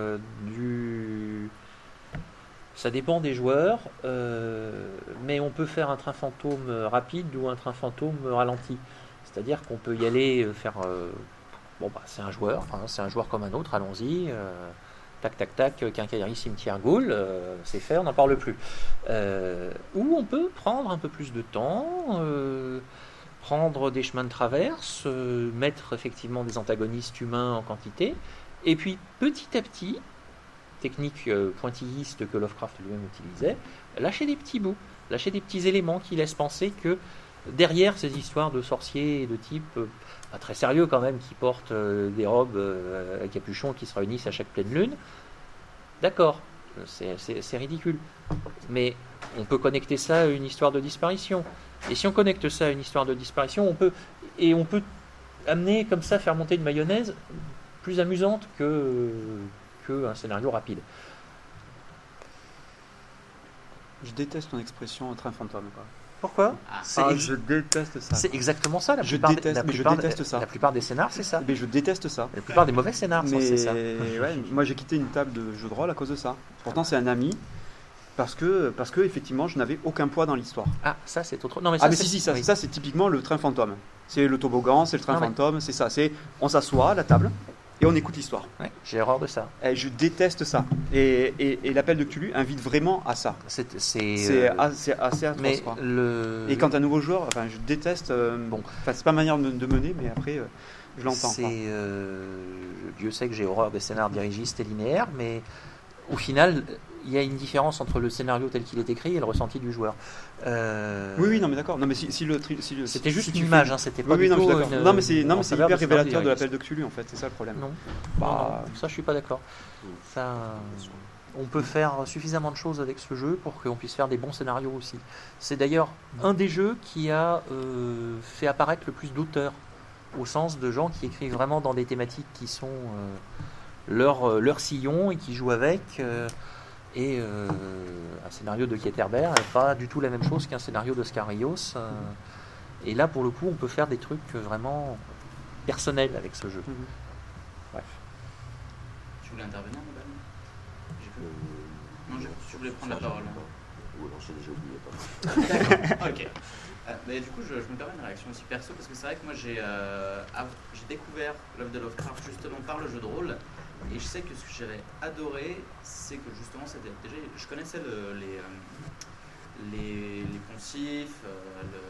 ça dépend des joueurs, mais on peut faire un train fantôme rapide ou un train fantôme ralenti. C'est-à-dire qu'on peut y aller faire. C'est un joueur comme un autre, allons-y. Tac, tac, tac, quincaillerie, cimetière, Gaulle, c'est fait, on n'en parle plus. Ou on peut prendre un peu plus de temps, prendre des chemins de traverse, mettre effectivement des antagonistes humains en quantité, et puis petit à petit, technique pointilliste que Lovecraft lui-même utilisait, lâcher des petits bouts, lâcher des petits éléments qui laissent penser que derrière ces histoires de sorciers et de types pas très sérieux quand même, qui portent des robes à capuchon qui se réunissent à chaque pleine lune, d'accord, c'est ridicule. Mais on peut connecter ça à une histoire de disparition. Et si on connecte ça à une histoire de disparition, on peut amener comme ça, faire monter une mayonnaise plus amusante qu'un scénario rapide. Je déteste ton expression train fantôme, quoi. Pourquoi? Je déteste ça. C'est exactement ça. Je déteste ça. La plupart des scénars, c'est ça. Mais je déteste ça. La plupart des mauvais scénars, c'est ça. Ouais, moi, j'ai quitté une table de jeu de rôle à cause de ça. Pourtant, c'est un ami. Parce que effectivement, je n'avais aucun poids dans l'histoire. Ah, ça, c'est autre. Non, mais ça, ça, c'est typiquement le train fantôme. C'est le toboggan, c'est le train fantôme, c'est ça. On s'assoit à la table. Et on écoute l'histoire. Ouais, j'ai horreur de ça. Et je déteste ça. Et l'appel de Cthulhu invite vraiment à ça. C'est assez atroce. Quoi. Et quand un nouveau joueur, je déteste. C'est pas ma manière de mener, mais après, je l'entends. Dieu sait que j'ai horreur des scénarios dirigistes et linéaires, mais au final, il y a une différence entre le scénario tel qu'il est écrit et le ressenti du joueur. Oui, non, mais d'accord. Non, mais c'était juste une image, c'était pas du tout. Non, mais c'est hyper révélateur de l'appel de Cthulhu, en fait. C'est ça le problème. Non, ça, je suis pas d'accord. Ça, on peut faire suffisamment de choses avec ce jeu pour qu'on puisse faire des bons scénarios aussi. C'est d'ailleurs un des jeux qui a fait apparaître le plus d'auteurs, au sens de gens qui écrivent vraiment dans des thématiques qui sont leur sillon et qui jouent avec. Et un scénario de Keterberg n'est pas du tout la même chose qu'un scénario de Scarios. Et là, pour le coup, on peut faire des trucs vraiment personnels avec ce jeu. Bref. Tu voulais intervenir, madame? Non, tu voulais prendre la parole. Oui, non, j'ai déjà oublié. D'accord, ok. Mais du coup, je me permets une réaction aussi perso, parce que c'est vrai que moi, j'ai découvert l'œuvre de Lovecraft justement par le jeu de rôle. Et je sais que ce que j'avais adoré, c'est que justement, déjà, je connaissais les poncifs,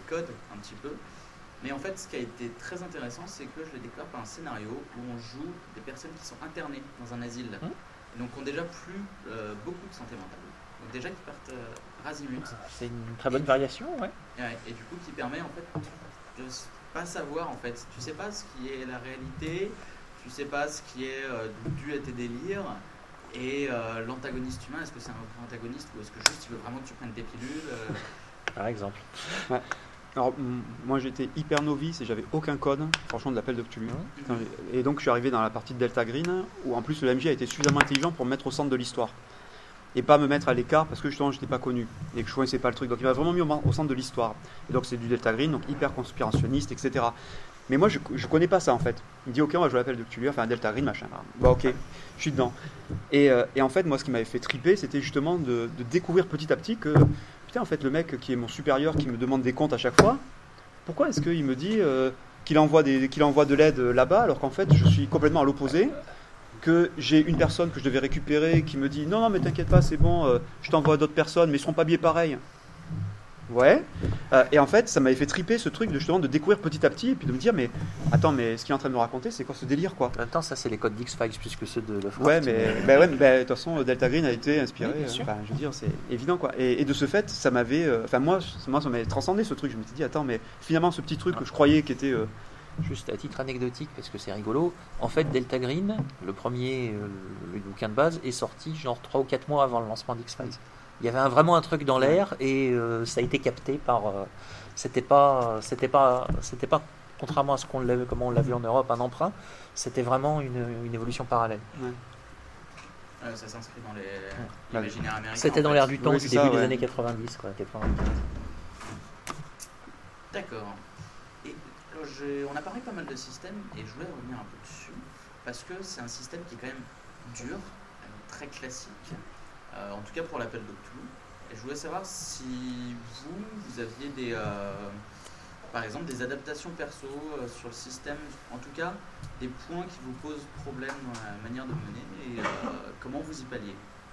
code un petit peu. Mais en fait, ce qui a été très intéressant, c'est que je l'ai découvert par un scénario où on joue des personnes qui sont internées dans un asile. Et donc, qui ont déjà plus beaucoup de santé mentale. Donc, déjà, qui partent razimut. C'est une très bonne variation, ouais. Et du coup, qui permet en fait de pas savoir, en fait. Tu sais pas ce qui est la réalité, tu sais pas ce qui est dû à tes délires. Et l'antagoniste humain, est-ce que c'est un antagoniste ou est-ce que juste il veut vraiment que tu prennes tes pilules Par exemple. Ouais. Alors, moi j'étais hyper novice et j'avais aucun code, franchement, de l'appel de Cthulhu. Et donc je suis arrivé dans la partie de Delta Green où en plus le MJ a été suffisamment intelligent pour me mettre au centre de l'histoire et pas me mettre à l'écart parce que justement j'étais pas connu et que je connaissais pas le truc. Donc il m'a vraiment mis au centre de l'histoire. Et donc c'est du Delta Green, donc hyper conspirationniste, etc. Mais moi je connais pas ça en fait. Il me dit ok, on va jouer l'appel de Cthulhu, enfin un Delta Green, machin. Bah ok, je suis dedans. Et en fait, moi ce qui m'avait fait triper, c'était justement de découvrir petit à petit que putain, en fait, le mec qui est mon supérieur, qui me demande des comptes à chaque fois, pourquoi est-ce qu'il me dit qu'il envoie de l'aide là-bas, alors qu'en fait, je suis complètement à l'opposé, que j'ai une personne que je devais récupérer qui me dit « Non, mais t'inquiète pas, c'est bon, je t'envoie d'autres personnes, mais ils seront pas habillés pareil. » Ouais. Et en fait, ça m'avait fait triper ce truc justement de découvrir petit à petit et puis de me dire mais attends, mais ce qu'il est en train de me raconter, c'est quoi ce délire quoi. En même temps, ça c'est les codes d'X-Files plus que ceux de Lovecraft. Ouais, mais de toute façon, Delta Green a été inspiré. Oui, je veux dire, c'est évident quoi. Et de ce fait, ça m'avait, moi, ça m'avait transcendé ce truc. Je me suis dit attends, mais finalement, ce petit truc que je croyais qui était juste à titre anecdotique, parce que c'est rigolo, en fait, Delta Green, le premier, le bouquin de base, est sorti genre 3 ou 4 mois avant le lancement d'X-Files. Il y avait vraiment un truc dans l'air et ça a été capté par. C'était pas, contrairement à comment on l'a vu en Europe, un emprunt. C'était vraiment une évolution parallèle. Ouais. Ça s'inscrit dans l'imaginaire américain. C'était dans l'air du temps, oui, c'était début des années 90, quoi, 95. D'accord. Et on a parlé pas mal de systèmes et je voulais revenir un peu dessus parce que c'est un système qui est quand même dur, très classique. En tout cas pour l'appel de Cthulhu. Et je voulais savoir si vous aviez par exemple des adaptations perso sur le système, en tout cas des points qui vous posent problème dans la manière de mener et comment vous y palliez.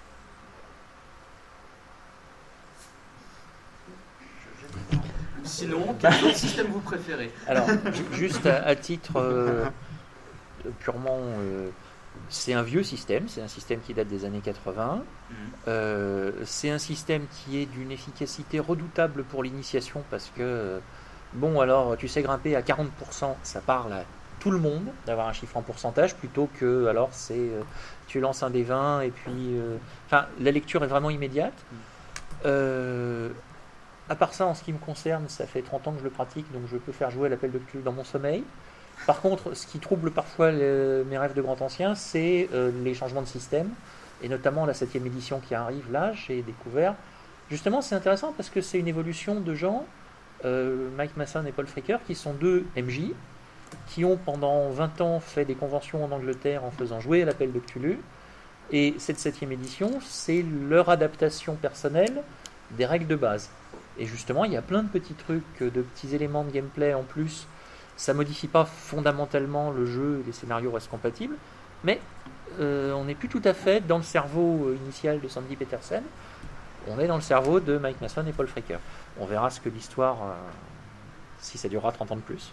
Sinon, quel autre système vous préférez? Alors, juste à titre purement... c'est un vieux système, c'est un système qui date des années 80. C'est un système qui est d'une efficacité redoutable pour l'initiation parce que, bon, alors, tu sais grimper à 40%, ça parle à tout le monde d'avoir un chiffre en pourcentage plutôt que, alors, tu lances un des 20 et puis... Enfin, la lecture est vraiment immédiate. À part ça, en ce qui me concerne, ça fait 30 ans que je le pratique, donc je peux faire jouer l'appel de Cthulhu dans mon sommeil. Par contre, ce qui trouble parfois mes rêves de grand ancien, c'est les changements de système, et notamment la 7e édition qui arrive là, j'ai découvert. Justement, c'est intéressant parce que c'est une évolution de gens, Mike Masson et Paul Fricker, qui sont deux MJ, qui ont pendant 20 ans fait des conventions en Angleterre en faisant jouer l'appel de Cthulhu, et cette 7e édition, c'est leur adaptation personnelle des règles de base. Et justement, il y a plein de petits trucs, de petits éléments de gameplay en plus. Ça ne modifie pas fondamentalement le jeu, les scénarios restent compatibles, mais on n'est plus tout à fait dans le cerveau initial de Sandy Petersen, on est dans le cerveau de Mike Masson et Paul Fricker. On verra ce que l'histoire, si ça durera 30 ans de plus.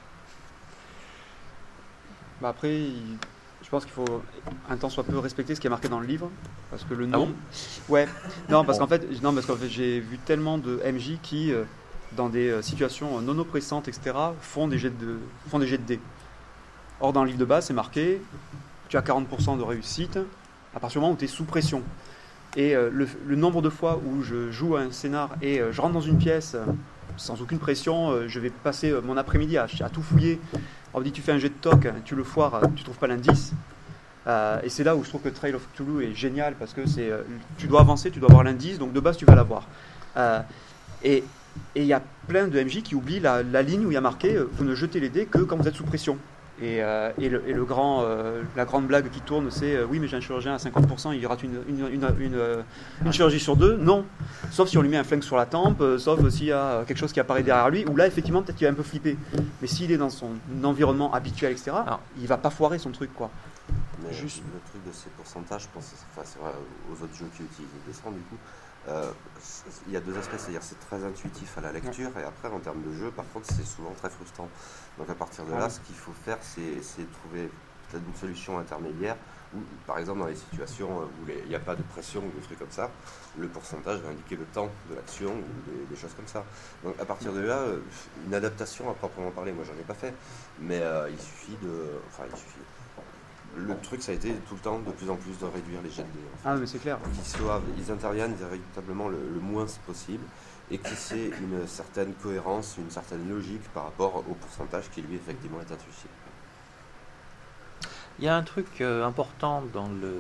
Bah après, je pense qu'il faut un temps soit peu respecter ce qui est marqué dans le livre, parce que le nom... Ah bon ouais, non, parce qu'en fait, j'ai vu tellement de MJ qui... dans des situations non oppressantes, etc., font des jets de dés. Or, dans le livre de base, c'est marqué, tu as 40% de réussite à partir du moment où tu es sous pression. Et le nombre de fois où je joue un scénar et je rentre dans une pièce sans aucune pression, je vais passer mon après-midi à tout fouiller. On me dit, tu fais un jet de toc, tu le foires, tu trouves pas l'indice. Et c'est là où je trouve que Trail of Cthulhu est génial, parce que tu dois avancer, tu dois avoir l'indice, donc de base, tu vas l'avoir. Et il y a plein de MJ qui oublient la ligne où il y a marqué vous ne jetez les dés que quand vous êtes sous pression. Et la grande blague qui tourne, c'est oui, mais j'ai un chirurgien à 50%, il rate une chirurgie sur 2. Non, sauf si on lui met un flingue sur la tempe, sauf s'il y a quelque chose qui apparaît derrière lui, où là, effectivement, peut-être qu'il va un peu flipper. Mais s'il est dans son environnement habituel, etc., il va pas foirer son truc, quoi. Mais juste le truc de ces pourcentages, je pense, c'est vrai aux autres jeux qui utilisent des 100 du coup. Il y a deux aspects, c'est-à-dire c'est très intuitif à la lecture et après en termes de jeu, par contre, c'est souvent très frustrant. Donc à partir de là, ce qu'il faut faire, c'est trouver peut-être une solution intermédiaire où, par exemple, dans les situations où il n'y a pas de pression ou des trucs comme ça, le pourcentage va indiquer le temps de l'action ou des choses comme ça. Donc à partir de là, une adaptation à proprement parler, moi j'en ai pas fait, mais il suffit. Le truc, ça a été tout le temps de plus en plus de réduire les jets de dés. En fait. Ah, mais c'est clair. Ils interviennent véritablement le moins possible et qui c'est une certaine cohérence, une certaine logique par rapport au pourcentage qui lui effectivement est intuitif. Il y a un truc important dans le...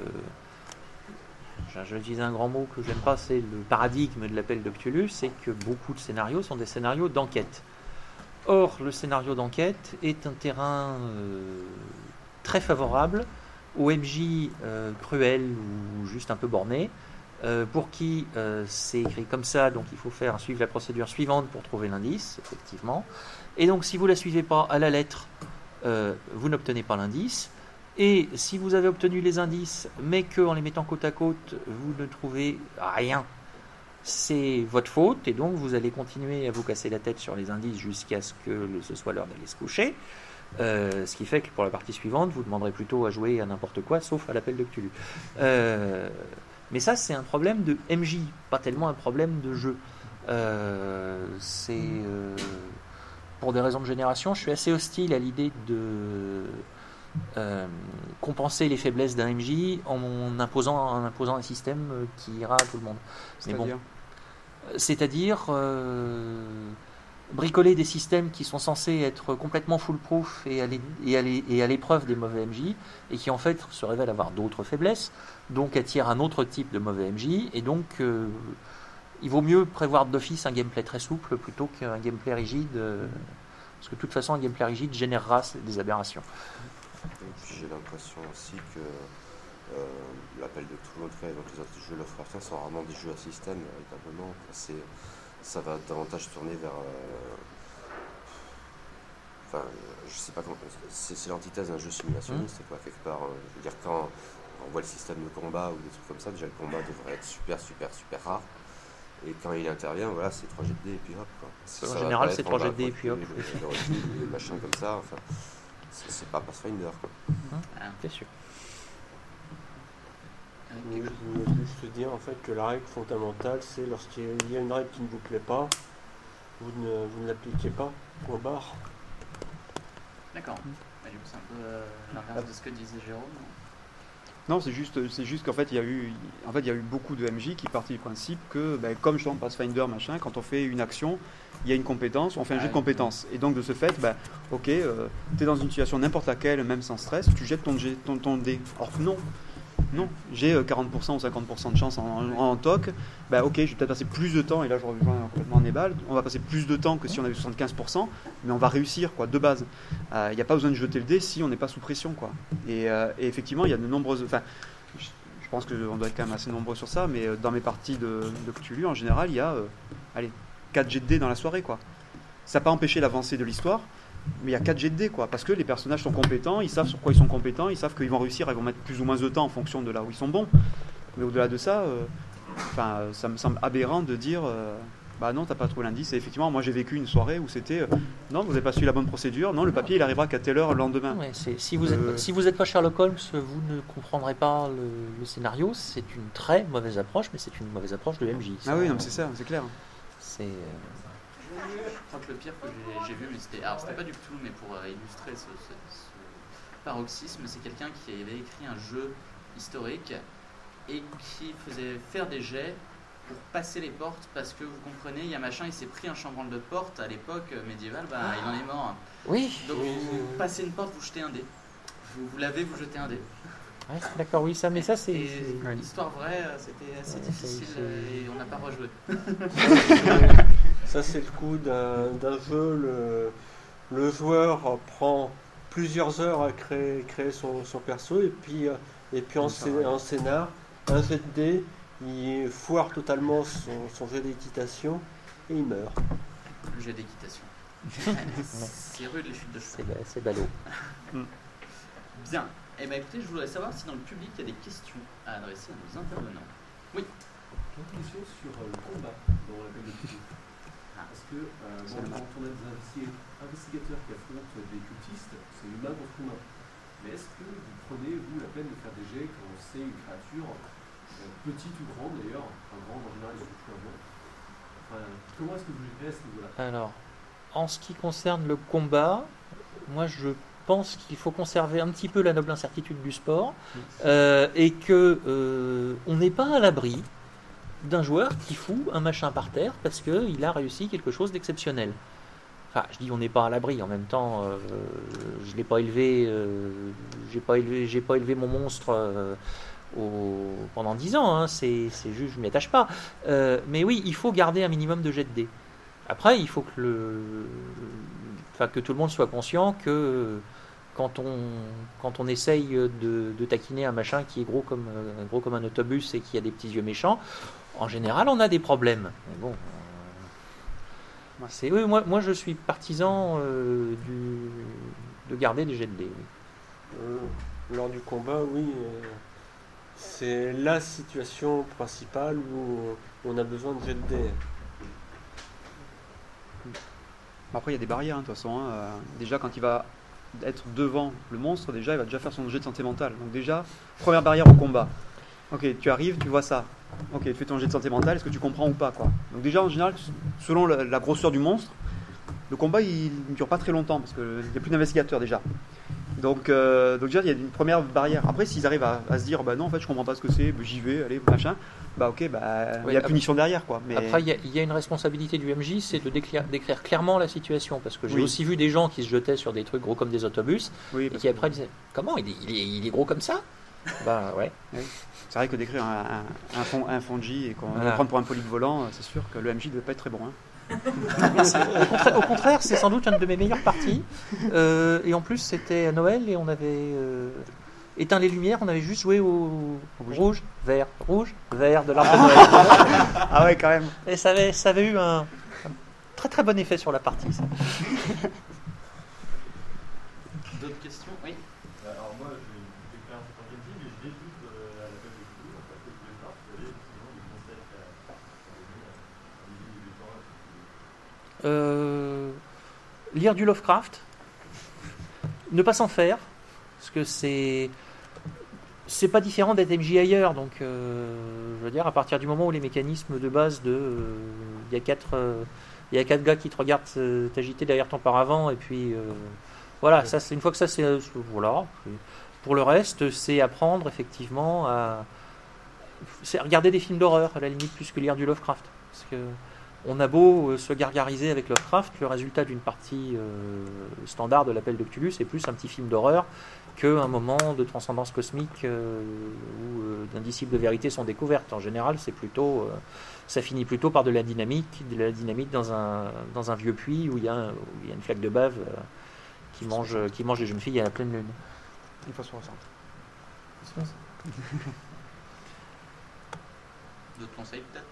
Je dis un grand mot que j'aime pas, c'est le paradigme de l'appel de Cthulhu, c'est que beaucoup de scénarios sont des scénarios d'enquête. Or, le scénario d'enquête est un terrain très favorable aux MJ cruels ou juste un peu bornés, pour qui c'est écrit comme ça, donc il faut suivre la procédure suivante pour trouver l'indice, effectivement. Et donc, si vous ne la suivez pas à la lettre, vous n'obtenez pas l'indice. Et si vous avez obtenu les indices, mais qu'en les mettant côte à côte, vous ne trouvez rien, c'est votre faute, et donc vous allez continuer à vous casser la tête sur les indices jusqu'à ce que ce soit l'heure d'aller se coucher. Ce qui fait que pour la partie suivante, vous demanderez plutôt à jouer à n'importe quoi, sauf à l'appel de Cthulhu. Mais ça, c'est un problème de MJ, pas tellement un problème de jeu. Pour des raisons de génération, je suis assez hostile à l'idée de compenser les faiblesses d'un MJ en imposant un système qui ira à tout le monde. C'est-à-dire bricoler des systèmes qui sont censés être complètement foolproof et à l'épreuve des mauvais MJ, et qui en fait se révèlent avoir d'autres faiblesses, donc attirent un autre type de mauvais MJ, et donc il vaut mieux prévoir d'office un gameplay très souple plutôt qu'un gameplay rigide, parce que de toute façon un gameplay rigide générera des aberrations. J'ai l'impression aussi que l'appel de Cthulhu, et donc les autres jeux Lovecraftiens sont rarement des jeux à système, véritablement. Ça va davantage tourner vers... je sais pas comment... C'est l'antithèse d'un jeu simulationniste, quoi, quelque part. Je veux dire, quand on voit le système de combat ou des trucs comme ça, déjà le combat devrait être super, super, super rare. Et quand il intervient, voilà, c'est 3 jets de dés et puis hop, quoi. En général, c'est 3 jets de dés et puis hop. Les machins comme ça, enfin... C'est pas Pathfinder, quoi. C'est sûr. Je voulais juste dire en fait que la règle fondamentale, c'est lorsqu'il y a une règle qui ne vous plaît pas, vous ne l'appliquez pas, point barre. D'accord. Du coup, c'est un peu l'inverse de ce que disait Jérôme. Non, c'est juste qu'en fait, il y a eu beaucoup de MJ qui partent du principe que, comme je suis en Pathfinder, machin, quand on fait une action, il y a une compétence, on fait un jet de compétence. Et donc, de ce fait, ok, tu es dans une situation n'importe laquelle, même sans stress, tu jettes ton dé. Or, non, j'ai 40% ou 50% de chance en toc. Ok, je vais peut-être passer plus de temps, et là, je rejoins complètement Nébal, on va passer plus de temps que si on avait 75%, mais on va réussir, quoi, de base. Il n'y a pas besoin de jeter le dé si on n'est pas sous pression, quoi. Et effectivement, il y a de nombreuses... Je pense qu'on doit être quand même assez nombreux sur ça, mais dans mes parties de Cthulhu, en général, il y a 4 jets de dés dans la soirée, quoi. Ça n'a pas empêché l'avancée de l'histoire, mais il y a 4 jets de dés, quoi, parce que les personnages sont compétents, ils savent sur quoi ils sont compétents, ils savent qu'ils vont réussir, ils vont mettre plus ou moins de temps en fonction de là où ils sont bons. Mais au-delà de ça, ça me semble aberrant de dire non, t'as pas trouvé l'indice. Et effectivement, moi j'ai vécu une soirée où c'était non, vous n'avez pas suivi la bonne procédure, non, le papier il arrivera qu'à telle heure le lendemain. Ouais, si vous êtes pas Sherlock Holmes, vous ne comprendrez pas le scénario. C'est une très mauvaise approche, mais c'est une mauvaise approche de MJ. Ah oui, non, c'est ça, c'est clair. Je crois que le pire que j'ai vu, mais c'était pas du Cthulhu, mais pour illustrer ce paroxysme, c'est quelqu'un qui avait écrit un jeu historique et qui faisait faire des jets pour passer les portes, parce que vous comprenez, il y a machin, il s'est pris un chambranle de porte à l'époque médiévale, il en est mort. Oui. Donc vous passez une porte, vous jetez un dé. Vous l'avez, vous jetez un dé. Ouais, d'accord, oui, mais ça c'est... L'histoire vraie, c'était assez difficile et on n'a pas rejoué. Ça c'est le coup d'un jeu, le joueur prend plusieurs heures à créer son perso, et puis en scénar, un jet de dés, il foire totalement son jet d'équitation et il meurt. Le jet d'équitation. C'est rude les chutes de cheveux. C'est ballot. Bien. Écoutez, je voudrais savoir si dans le public il y a des questions à adresser à nos intervenants. Oui. J'ai une question sur le combat dans l'appel de Cthulhu. Parce que quand on a des investigateurs qui affrontent des cultistes, c'est humain contre humain. Mais est-ce que vous prenez, vous, la peine de faire des jets quand c'est une créature, petite ou grande d'ailleurs, enfin grande en général, ils sont toujours bons. Enfin, comment est-ce que vous gérez à ce niveau-là? Alors, en ce qui concerne le combat, moi je pense qu'il faut conserver un petit peu la noble incertitude du sport et que on n'est pas à l'abri d'un joueur qui fout un machin par terre parce qu'il a réussi quelque chose d'exceptionnel. Enfin, je dis on n'est pas à l'abri. En même temps, je n'ai pas élevé, j'ai pas élevé mon monstre pendant 10 ans. Hein, c'est juste, je m'y attache pas. Mais oui, il faut garder un minimum de jet de dés. Après, il faut que que tout le monde soit conscient que quand on essaye de taquiner un machin qui est gros comme un autobus et qui a des petits yeux méchants, en général, on a des problèmes. Mais bon, oui, moi, je suis partisan de garder des jets de dés. Lors du combat, oui, c'est la situation principale où on a besoin de jets de dés. Après, il y a des barrières, de toute façon. Déjà, quand il va être devant le monstre, déjà, il va déjà faire son jet de santé mentale. Donc déjà, première barrière au combat. Ok, tu arrives, tu vois ça. Ok, tu fais ton jet de santé mentale, est-ce que tu comprends ou pas, quoi. Donc déjà, en général, selon la grosseur du monstre, le combat, il ne dure pas très longtemps, parce qu'il n'y a plus d'investigateurs, déjà. Donc déjà, il y a une première barrière. Après, s'ils arrivent à se dire, bah non, en fait, je comprends pas ce que c'est, j'y vais, allez, machin, bah ok, il y a punition derrière, quoi. Mais... Après, il y a une responsabilité du MJ, c'est de décrire clairement la situation, parce que j'ai aussi vu des gens qui se jetaient sur des trucs gros comme des autobus, et qui après disaient, comment, il est gros comme ça? Bah ouais. Oui. C'est vrai que d'écrire un Fonji et qu'on va prendre pour un polype volant, c'est sûr que le MJ ne devait pas être très bon. Hein. Au contraire, c'est sans doute une de mes meilleures parties. Et en plus, c'était à Noël et on avait éteint les lumières, on avait juste joué au rouge, vert de l'arbre de Noël. Ah ouais, quand même. Et ça avait eu un très très bon effet sur la partie. Ça. D'autres questions? Oui. Alors moi, j'ai une expérience en tant que mais je débute à l'appel de Cthulhu. En fait, au départ, vous avez effectivement des conseils à donner Lire du Lovecraft, ne pas s'en faire, parce que c'est pas différent d'être MJ ailleurs. Donc, je veux dire, à partir du moment où les mécanismes de base il y a quatre gars qui te regardent t'agiter derrière ton paravent, et puis voilà, ça, c'est une fois que ça, c'est voilà. Pour le reste, c'est apprendre effectivement c'est regarder des films d'horreur à la limite plus que lire du Lovecraft, parce que on a beau se gargariser avec Lovecraft, le résultat d'une partie standard de l'appel de Cthulhu, c'est plus un petit film d'horreur qu'un moment de transcendance cosmique où d'indicibles de vérité sont découvertes. En général, c'est plutôt, ça finit plutôt par de la dynamite dans un vieux puits où il y a une flaque de bave qui mange les jeunes filles à la pleine lune. Une fois 60. D'autres conseils peut-être?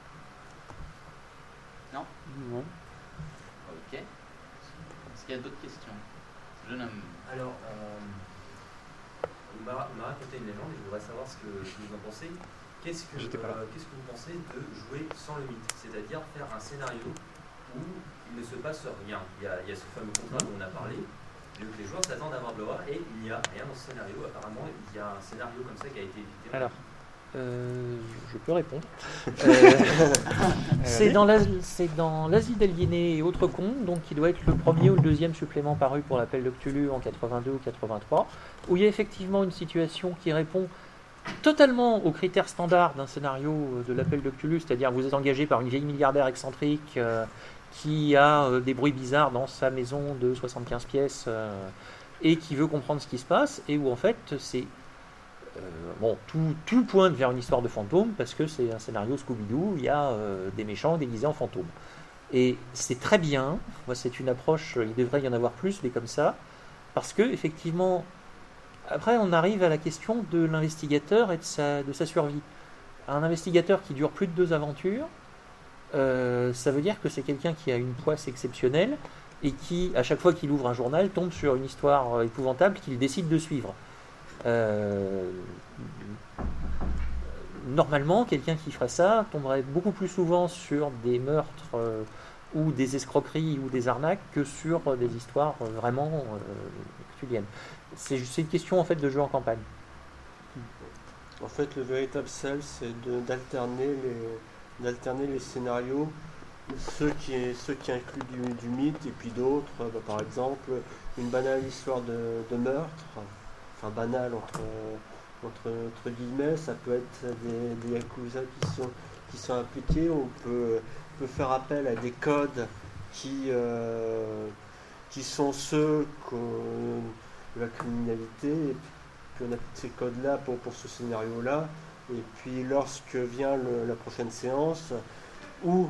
Non? Non. Ok. Est-ce qu'il y a d'autres questions? Jeune homme. Alors, on m'a raconté une légende et je voudrais savoir ce que vous en pensez. Qu'est-ce que vous pensez de jouer sans le mythe? C'est-à-dire faire un scénario où il ne se passe rien. Il y a ce fameux contrat dont on a parlé, et où les joueurs s'attendent à avoir de l'horreur, et il n'y a rien dans ce scénario. Apparemment, il y a un scénario comme ça qui a été évité. Alors, je peux répondre. C'est dans l'Asie d'Aliénés et autres contes, donc qui doit être le premier ou le deuxième supplément paru pour l'appel de Cthulhu en 82 ou 83, où il y a effectivement une situation qui répond totalement aux critères standards d'un scénario de l'appel de Cthulhu, c'est-à-dire vous êtes engagé par une vieille milliardaire excentrique qui a des bruits bizarres dans sa maison de 75 pièces et qui veut comprendre ce qui se passe, et où en fait c'est tout pointe vers une histoire de fantôme, parce que c'est un scénario Scooby-Doo, il y a des méchants déguisés en fantômes. Et c'est très bien, moi c'est une approche, il devrait y en avoir plus, mais comme ça, parce que effectivement, après on arrive à la question de l'investigateur et de sa survie. Un investigateur qui dure plus de 2 aventures, ça veut dire que c'est quelqu'un qui a une poisse exceptionnelle, et qui, à chaque fois qu'il ouvre un journal, tombe sur une histoire épouvantable qu'il décide de suivre. normalement, quelqu'un qui ferait ça tomberait beaucoup plus souvent sur des meurtres ou des escroqueries ou des arnaques que sur des histoires vraiment cthulhiennes. C'est une question en fait de jeu en campagne. En fait, le véritable sel, c'est d'alterner les scénarios, ceux qui incluent du mythe et puis d'autres, par exemple, une banale histoire de meurtre, enfin banale entre guillemets, ça peut être des yakuza qui sont impliqués, on peut faire appel à des codes qui sont ceux de la criminalité, et puis on a tous ces codes-là pour ce scénario-là, et puis lorsque vient la prochaine séance, où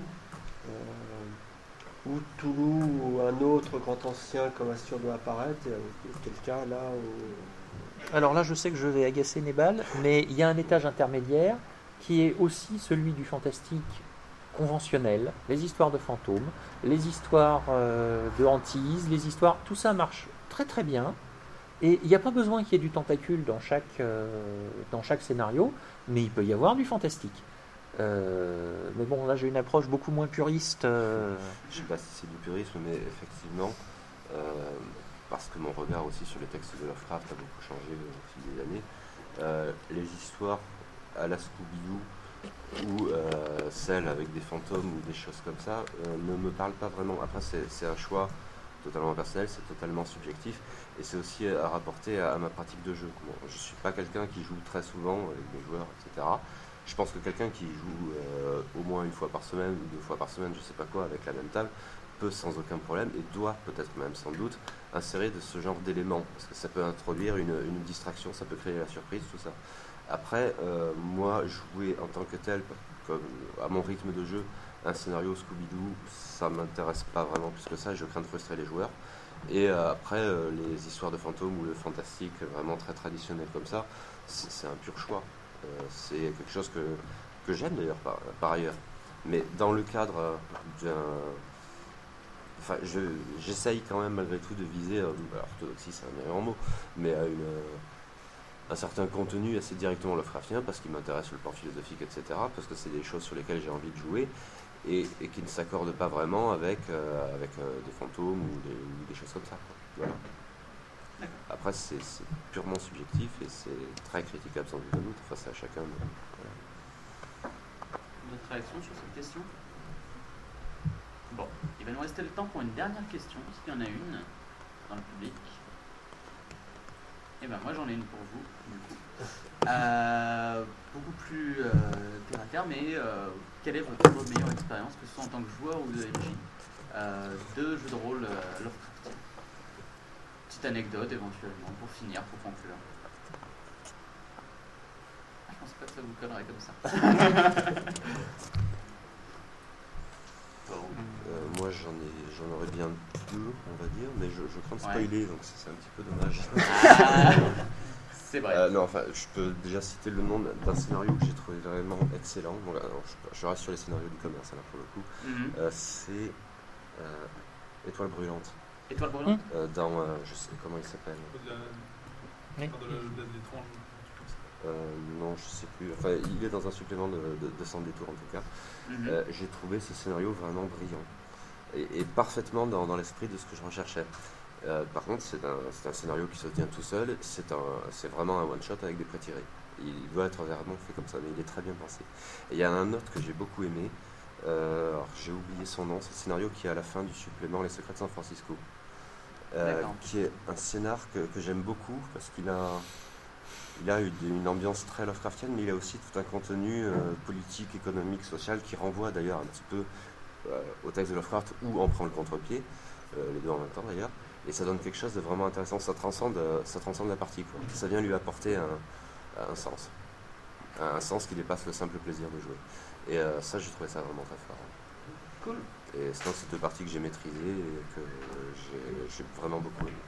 Toulouse ou un autre grand ancien comme Assur doit apparaître, quel cas là Alors là, je sais que je vais agacer Nebal, mais il y a un étage intermédiaire qui est aussi celui du fantastique conventionnel, les histoires de fantômes, les histoires de hantises, les histoires, tout ça marche très très bien. Et il n'y a pas besoin qu'il y ait du tentacule dans chaque scénario, mais il peut y avoir du fantastique. Mais bon, là j'ai une approche beaucoup moins puriste. Je ne sais pas si c'est du purisme, mais effectivement, parce que mon regard aussi sur les textes de Lovecraft a beaucoup changé au fil des années, les histoires à la Scooby-Doo ou celles avec des fantômes ou des choses comme ça ne me parlent pas vraiment. Après, c'est un choix totalement personnel, c'est totalement subjectif, et c'est aussi à rapporter à ma pratique de jeu. Bon, je ne suis pas quelqu'un qui joue très souvent avec mes joueurs, etc. Je pense que quelqu'un qui joue au moins une fois par semaine ou 2 fois par semaine, je ne sais pas quoi, avec la même table, peut sans aucun problème, et doit peut-être même sans doute, insérer de ce genre d'éléments, parce que ça peut introduire une distraction, ça peut créer la surprise, tout ça. Après, moi, jouer en tant que tel, comme à mon rythme de jeu, un scénario Scooby-Doo, ça m'intéresse pas vraiment plus que ça, je crains de frustrer les joueurs. Et après, les histoires de fantômes ou le fantastique vraiment très traditionnel comme ça, c'est un pur choix. C'est quelque chose que j'aime d'ailleurs par ailleurs. Mais dans le cadre d'un... Enfin, j'essaye quand même malgré tout de viser, orthodoxie c'est un meilleur mot, mais à un certain contenu assez directement Lovecraftien, parce qu'il m'intéresse le plan philosophique, etc., parce que c'est des choses sur lesquelles j'ai envie de jouer, et qui ne s'accordent pas vraiment avec des fantômes ou des choses comme ça. Voilà. Après, c'est purement subjectif et c'est très critiquable sans doute, enfin c'est à chacun. Voilà. D'autres réactions sur cette question? Bon, il va nous rester le temps pour une dernière question, s'il y en a une dans le public. Et ben moi j'en ai une pour vous, du coup. Beaucoup plus terre à terre, mais quelle est votre meilleure expérience, que ce soit en tant que joueur ou de MJ, de jeux de rôle Lovecraftien? Petite anecdote éventuellement, pour finir, pour conclure. Je pensais pas que ça vous collerait comme ça. Moi j'en aurais bien 2, on va dire, mais je crains de spoiler, donc c'est un petit peu dommage. C'est vrai. Non, enfin, je peux déjà citer le nom d'un scénario que j'ai trouvé vraiment excellent. Bon, là, je reste sur les scénarios du commerce, là, pour le coup. C'est Étoile brûlante. Étoile brûlante Dans, je sais comment il s'appelle. Non, je sais plus. Enfin, il est dans un supplément de Sans détour en tout cas. J'ai trouvé ce scénario vraiment brillant et parfaitement dans l'esprit de ce que je recherchais. Par contre, c'est un scénario qui se tient tout seul. C'est vraiment un one-shot avec des pré-tirés. Il doit être vraiment fait comme ça, mais il est très bien pensé. Et il y a un autre que j'ai beaucoup aimé. Alors, j'ai oublié son nom. C'est le scénario qui est à la fin du supplément Les Secrets de San Francisco. Qui est un scénar que j'aime beaucoup parce qu'il a une ambiance très Lovecraftienne, mais il a aussi tout un contenu politique, économique, social qui renvoie d'ailleurs un petit peu au texte de Lovecraft ou en prend le contre-pied, les deux en même temps d'ailleurs, et ça donne quelque chose de vraiment intéressant, ça transcende la partie, quoi. Ça vient lui apporter un sens qui dépasse le simple plaisir de jouer. Et ça, j'ai trouvé ça vraiment très fort. Cool. Et c'est dans ces 2 parties que j'ai maîtrisées et que j'ai vraiment beaucoup aimé.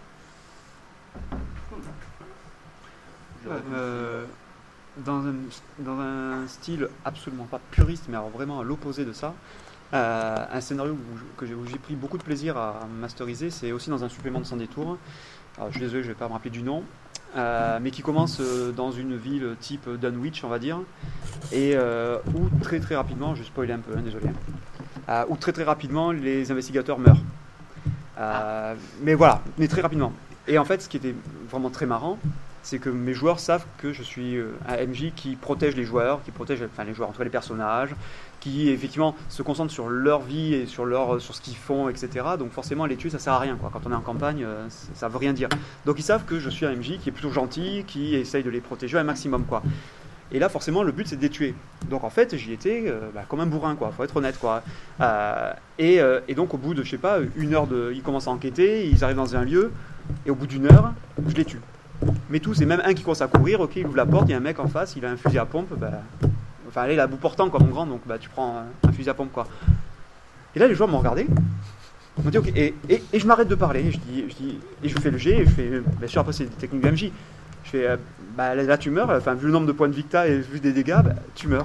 Dans un style absolument pas puriste, mais alors vraiment à l'opposé de ça, un scénario où j'ai pris beaucoup de plaisir à masteriser, c'est aussi dans un supplément de Sans détour. Alors, je suis désolé, je ne vais pas me rappeler du nom. mais qui commence dans une ville type Dunwich, on va dire, et où très très rapidement, je spoilais un peu, désolé, où très très rapidement les investigateurs meurent. Mais voilà, mais très rapidement. Et en fait, ce qui était vraiment très marrant, c'est que mes joueurs savent que je suis un MJ qui protège les joueurs, les joueurs, entre les personnages, qui effectivement se concentrent sur leur vie et sur ce qu'ils font, etc. Donc forcément, les tuer, ça sert à rien, quoi. Quand on est en campagne, ça veut rien dire. Donc ils savent que je suis un MJ qui est plutôt gentil, qui essaye de les protéger un maximum, quoi. Et là, forcément, le but, c'est de les tuer. Donc en fait, j'y étais comme un bourrin, quoi. Faut être honnête, quoi. Et donc au bout de, je sais pas, 1 heure ils commencent à enquêter, ils arrivent dans un lieu, et au bout d'1 heure, je les tue. Mais tous, et même un qui commence à courir, ok, il ouvre la porte, il y a un mec en face, il a un fusil à pompe, enfin, allez, la bout portant, quoi, mon grand, donc tu prends un fusil à pompe, quoi. Et là, les joueurs m'ont regardé, ils m'ont dit, ok, et je m'arrête de parler, et je fais le jet, et je fais, bien sûr, après, c'est des techniques de MJ. Je fais, là, tu meurs, enfin, vu le nombre de points de victa et vu des dégâts, tu meurs.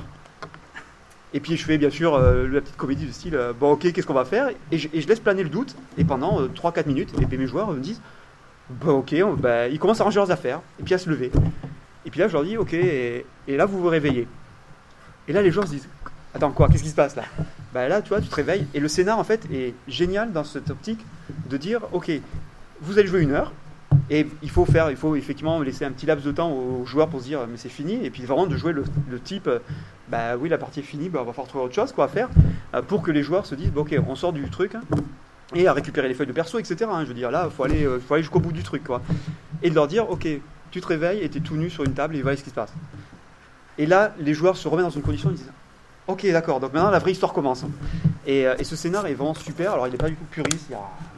Et puis, je fais, bien sûr, la petite comédie du style, bon, ok, qu'est-ce qu'on va faire, et je laisse planer le doute, et pendant 3-4 minutes, et puis mes joueurs me disent, ok, ils commencent à ranger leurs affaires, et puis à se lever. Et puis là, je leur dis, ok, et là, vous vous réveillez. Et là, les joueurs se disent, attends, quoi, qu'est-ce qui se passe là ? Là, tu vois, tu te réveilles, et le scénar, en fait, est génial dans cette optique de dire, ok, vous allez jouer 1 heure, et il faut effectivement laisser un petit laps de temps aux joueurs pour se dire, mais c'est fini, et puis vraiment de jouer le type, oui, la partie est finie, on va falloir trouver autre chose, quoi, à faire, pour que les joueurs se disent, ok, on sort du truc, et à récupérer les feuilles de perso, etc. Je veux dire, là, il faut aller jusqu'au bout du truc, quoi. Et de leur dire, ok, tu te réveilles et tu es tout nu sur une table et voilà ce qui se passe. Et là, les joueurs se remettent dans une condition, ils disent, ok, d'accord, donc maintenant la vraie histoire commence. Et ce scénar est vraiment super. Alors, il n'est pas du tout puriste,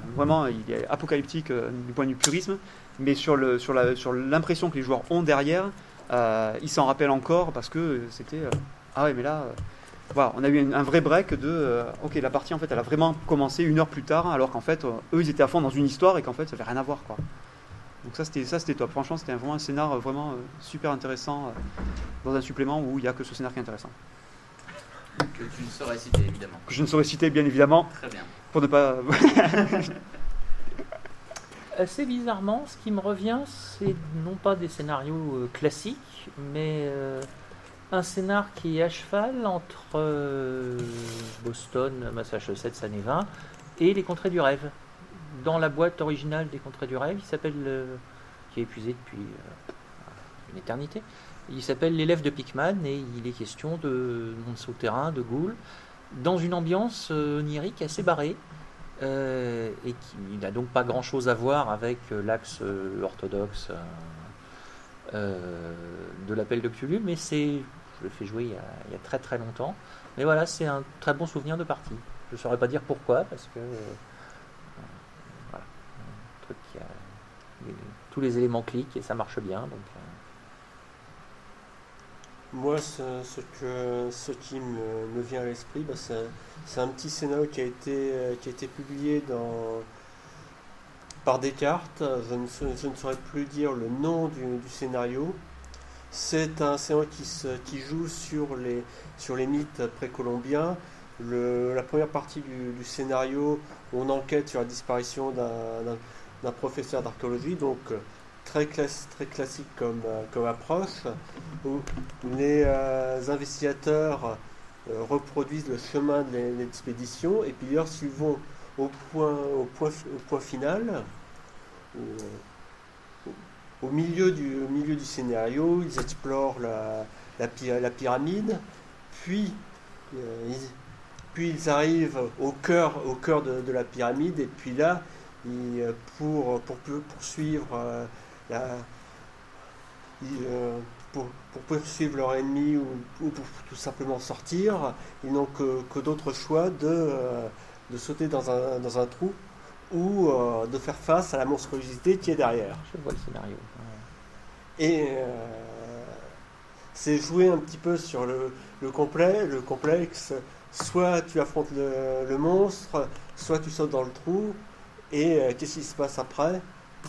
il est apocalyptique du point de vue purisme, mais sur l'impression que les joueurs ont derrière, ils s'en rappellent encore parce que c'était, ah ouais, mais là... Voilà, on a eu un vrai break de ok, la partie en fait elle a vraiment commencé 1 heure plus tard, alors qu'en fait eux ils étaient à fond dans une histoire et qu'en fait ça n'avait rien à voir, quoi. Donc ça c'était top, franchement c'était vraiment un scénar vraiment super intéressant dans un supplément où il n'y a que ce scénar qui est intéressant. Que tu ne saurais citer évidemment. Que je ne saurais citer bien évidemment. Très bien. Pour ne pas... Assez bizarrement, ce qui me revient, c'est non pas des scénarios classiques, mais... un scénar qui est à cheval entre Boston, Massachusetts, années 20, et Les Contrées du Rêve. Dans la boîte originale des Contrées du Rêve, il s'appelle, qui est épuisé depuis une éternité, il s'appelle L'élève de Pickman, et il est question de monde souterrain, de ghouls, dans une ambiance onirique assez barrée, et qui n'a donc pas grand-chose à voir avec l'axe orthodoxe de l'appel de Cthulhu, mais je le fais jouer il y a très très longtemps. Mais voilà, c'est un très bon souvenir de partie. Je ne saurais pas dire pourquoi, parce que voilà, un truc qui a tous les éléments cliquent et ça marche bien. Donc, moi, ce qui me vient à l'esprit, c'est un petit scénario qui a été publié par Descartes. Je ne saurais plus dire le nom du scénario. C'est un scénario qui joue sur les mythes précolombiens. La première partie du scénario, on enquête sur la disparition d'un professeur d'archéologie, donc très classique comme approche, où les investigateurs reproduisent le chemin de l'expédition, et puis lorsqu'ils vont au point final, au milieu du scénario, ils explorent la pyramide, puis ils arrivent au cœur de la pyramide, et puis là, pour poursuivre pour poursuivre leur ennemi ou pour tout simplement sortir, ils n'ont que d'autres choix de sauter dans un trou ou de faire face à la monstruosité qui est derrière. Je vois le scénario. Et c'est jouer un petit peu sur le complexe. Soit tu affrontes le monstre, soit tu sautes dans le trou, et qu'est-ce qui se passe après ?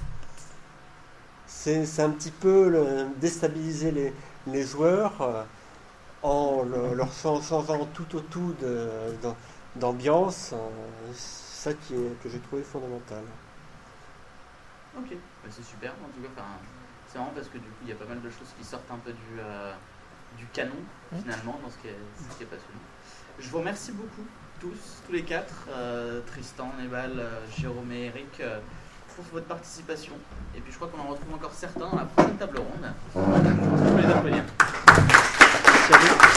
C'est un petit peu déstabiliser les joueurs en leur changeant tout au tout d'ambiance. C'est ça que j'ai trouvé fondamental. Ok, c'est super. En tout cas, C'est marrant parce que du coup il y a pas mal de choses qui sortent un peu du canon finalement dans ce qui est passionnant. Je vous remercie beaucoup tous les quatre, Tristan, Nebal, Jérôme et Eric, pour votre participation. Et puis je crois qu'on en retrouve encore certains dans la prochaine table ronde. Je vous les applaudir. Salut.